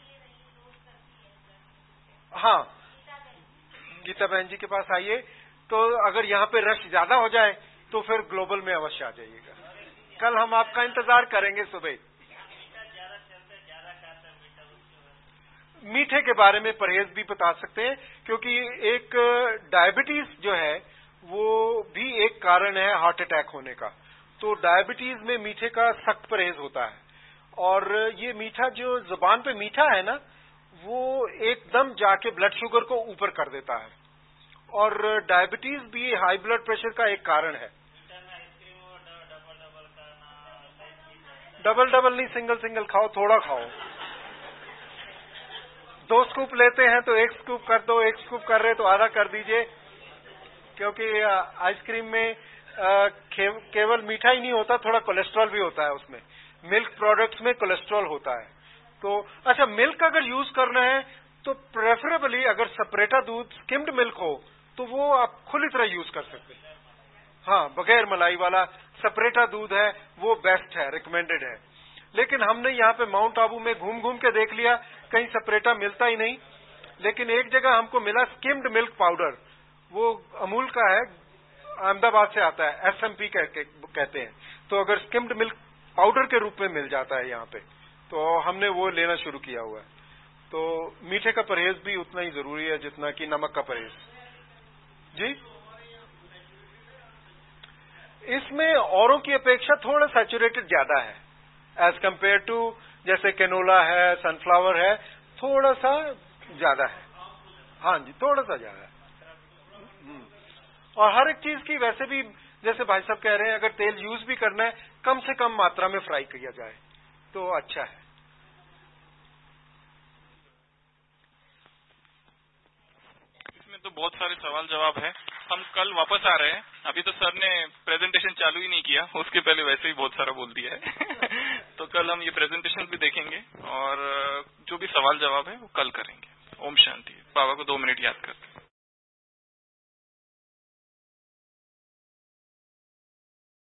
[SPEAKER 6] हाँ गीता बहन जी के पास आइए। तो अगर यहाँ पे रश ज्यादा हो जाए तो फिर ग्लोबल में अवश्य आ जाइएगा। कल हम आपका इंतजार करेंगे सुबह। मीठे के बारे में परहेज भी बता सकते हैं, क्योंकि एक डायबिटीज जो है वो भी एक कारण है हार्ट अटैक होने का। तो डायबिटीज में मीठे का सख्त परहेज होता है, और ये मीठा जो जुबान पे मीठा है ना, वो एकदम जाके ब्लड शुगर को ऊपर कर देता है, और डायबिटीज भी हाई ब्लड प्रेशर का एक कारण है। डबल डबल नहीं, सिंगल सिंगल खाओ, थोड़ा खाओ। 2 स्कूप लेते हैं तो 1 स्कूप कर दो, 1 स्कूप कर रहे तो आधा कर दीजिए, क्योंकि आइसक्रीम में केवल मीठा ही नहीं होता, थोड़ा कोलेस्ट्रॉल भी होता है उसमें। मिल्क प्रोडक्ट्स में कोलेस्ट्रॉल होता है। तो अच्छा, मिल्क अगर यूज करना है तो प्रेफरेबली अगर सेपरेटा दूध स्किम्ड मिल्क हो तो वो आप खुली तरह यूज कर सकते हैं। हाँ, बगैर मलाई वाला सेपरेटा दूध है वो बेस्ट है, रिकमेंडेड है। लेकिन हमने यहाँ पे माउंट आबू में घूम घूम के देख लिया, कहीं सेपरेटा मिलता ही नहीं। लेकिन एक जगह हमको मिला स्किम्ड मिल्क पाउडर, वो अमूल का है, अहमदाबाद से आता है, SMP कहते हैं। तो अगर स्किम्ड मिल्क पाउडर के रूप में मिल जाता है यहाँ पे, तो हमने वो लेना शुरू किया हुआ है। तो मीठे का परहेज भी उतना ही जरूरी है जितना कि नमक का परहेज। जी, इसमें औरों की अपेक्षा थोड़ा सैचुरेटेड ज्यादा है एज कंपेयर टू, जैसे कैनोला है, सनफ्लावर है, थोड़ा सा ज्यादा है। हाँ जी, थोड़ा सा ज्यादा है। और हर एक चीज की वैसे भी, जैसे भाई साहब कह रहे हैं, अगर तेल यूज भी करना है कम से कम मात्रा में फ्राई किया जाए तो अच्छा है।
[SPEAKER 3] इसमें तो बहुत सारे सवाल जवाब है। हम कल वापस आ रहे हैं। अभी तो सर ने प्रेजेंटेशन चालू ही नहीं किया, उसके पहले वैसे ही बहुत सारा बोल दिया है। तो कल हम ये प्रेजेंटेशन भी देखेंगे और जो भी सवाल जवाब है वो कल करेंगे। ओम शांति। बाबा को 2 मिनट याद करते हैं।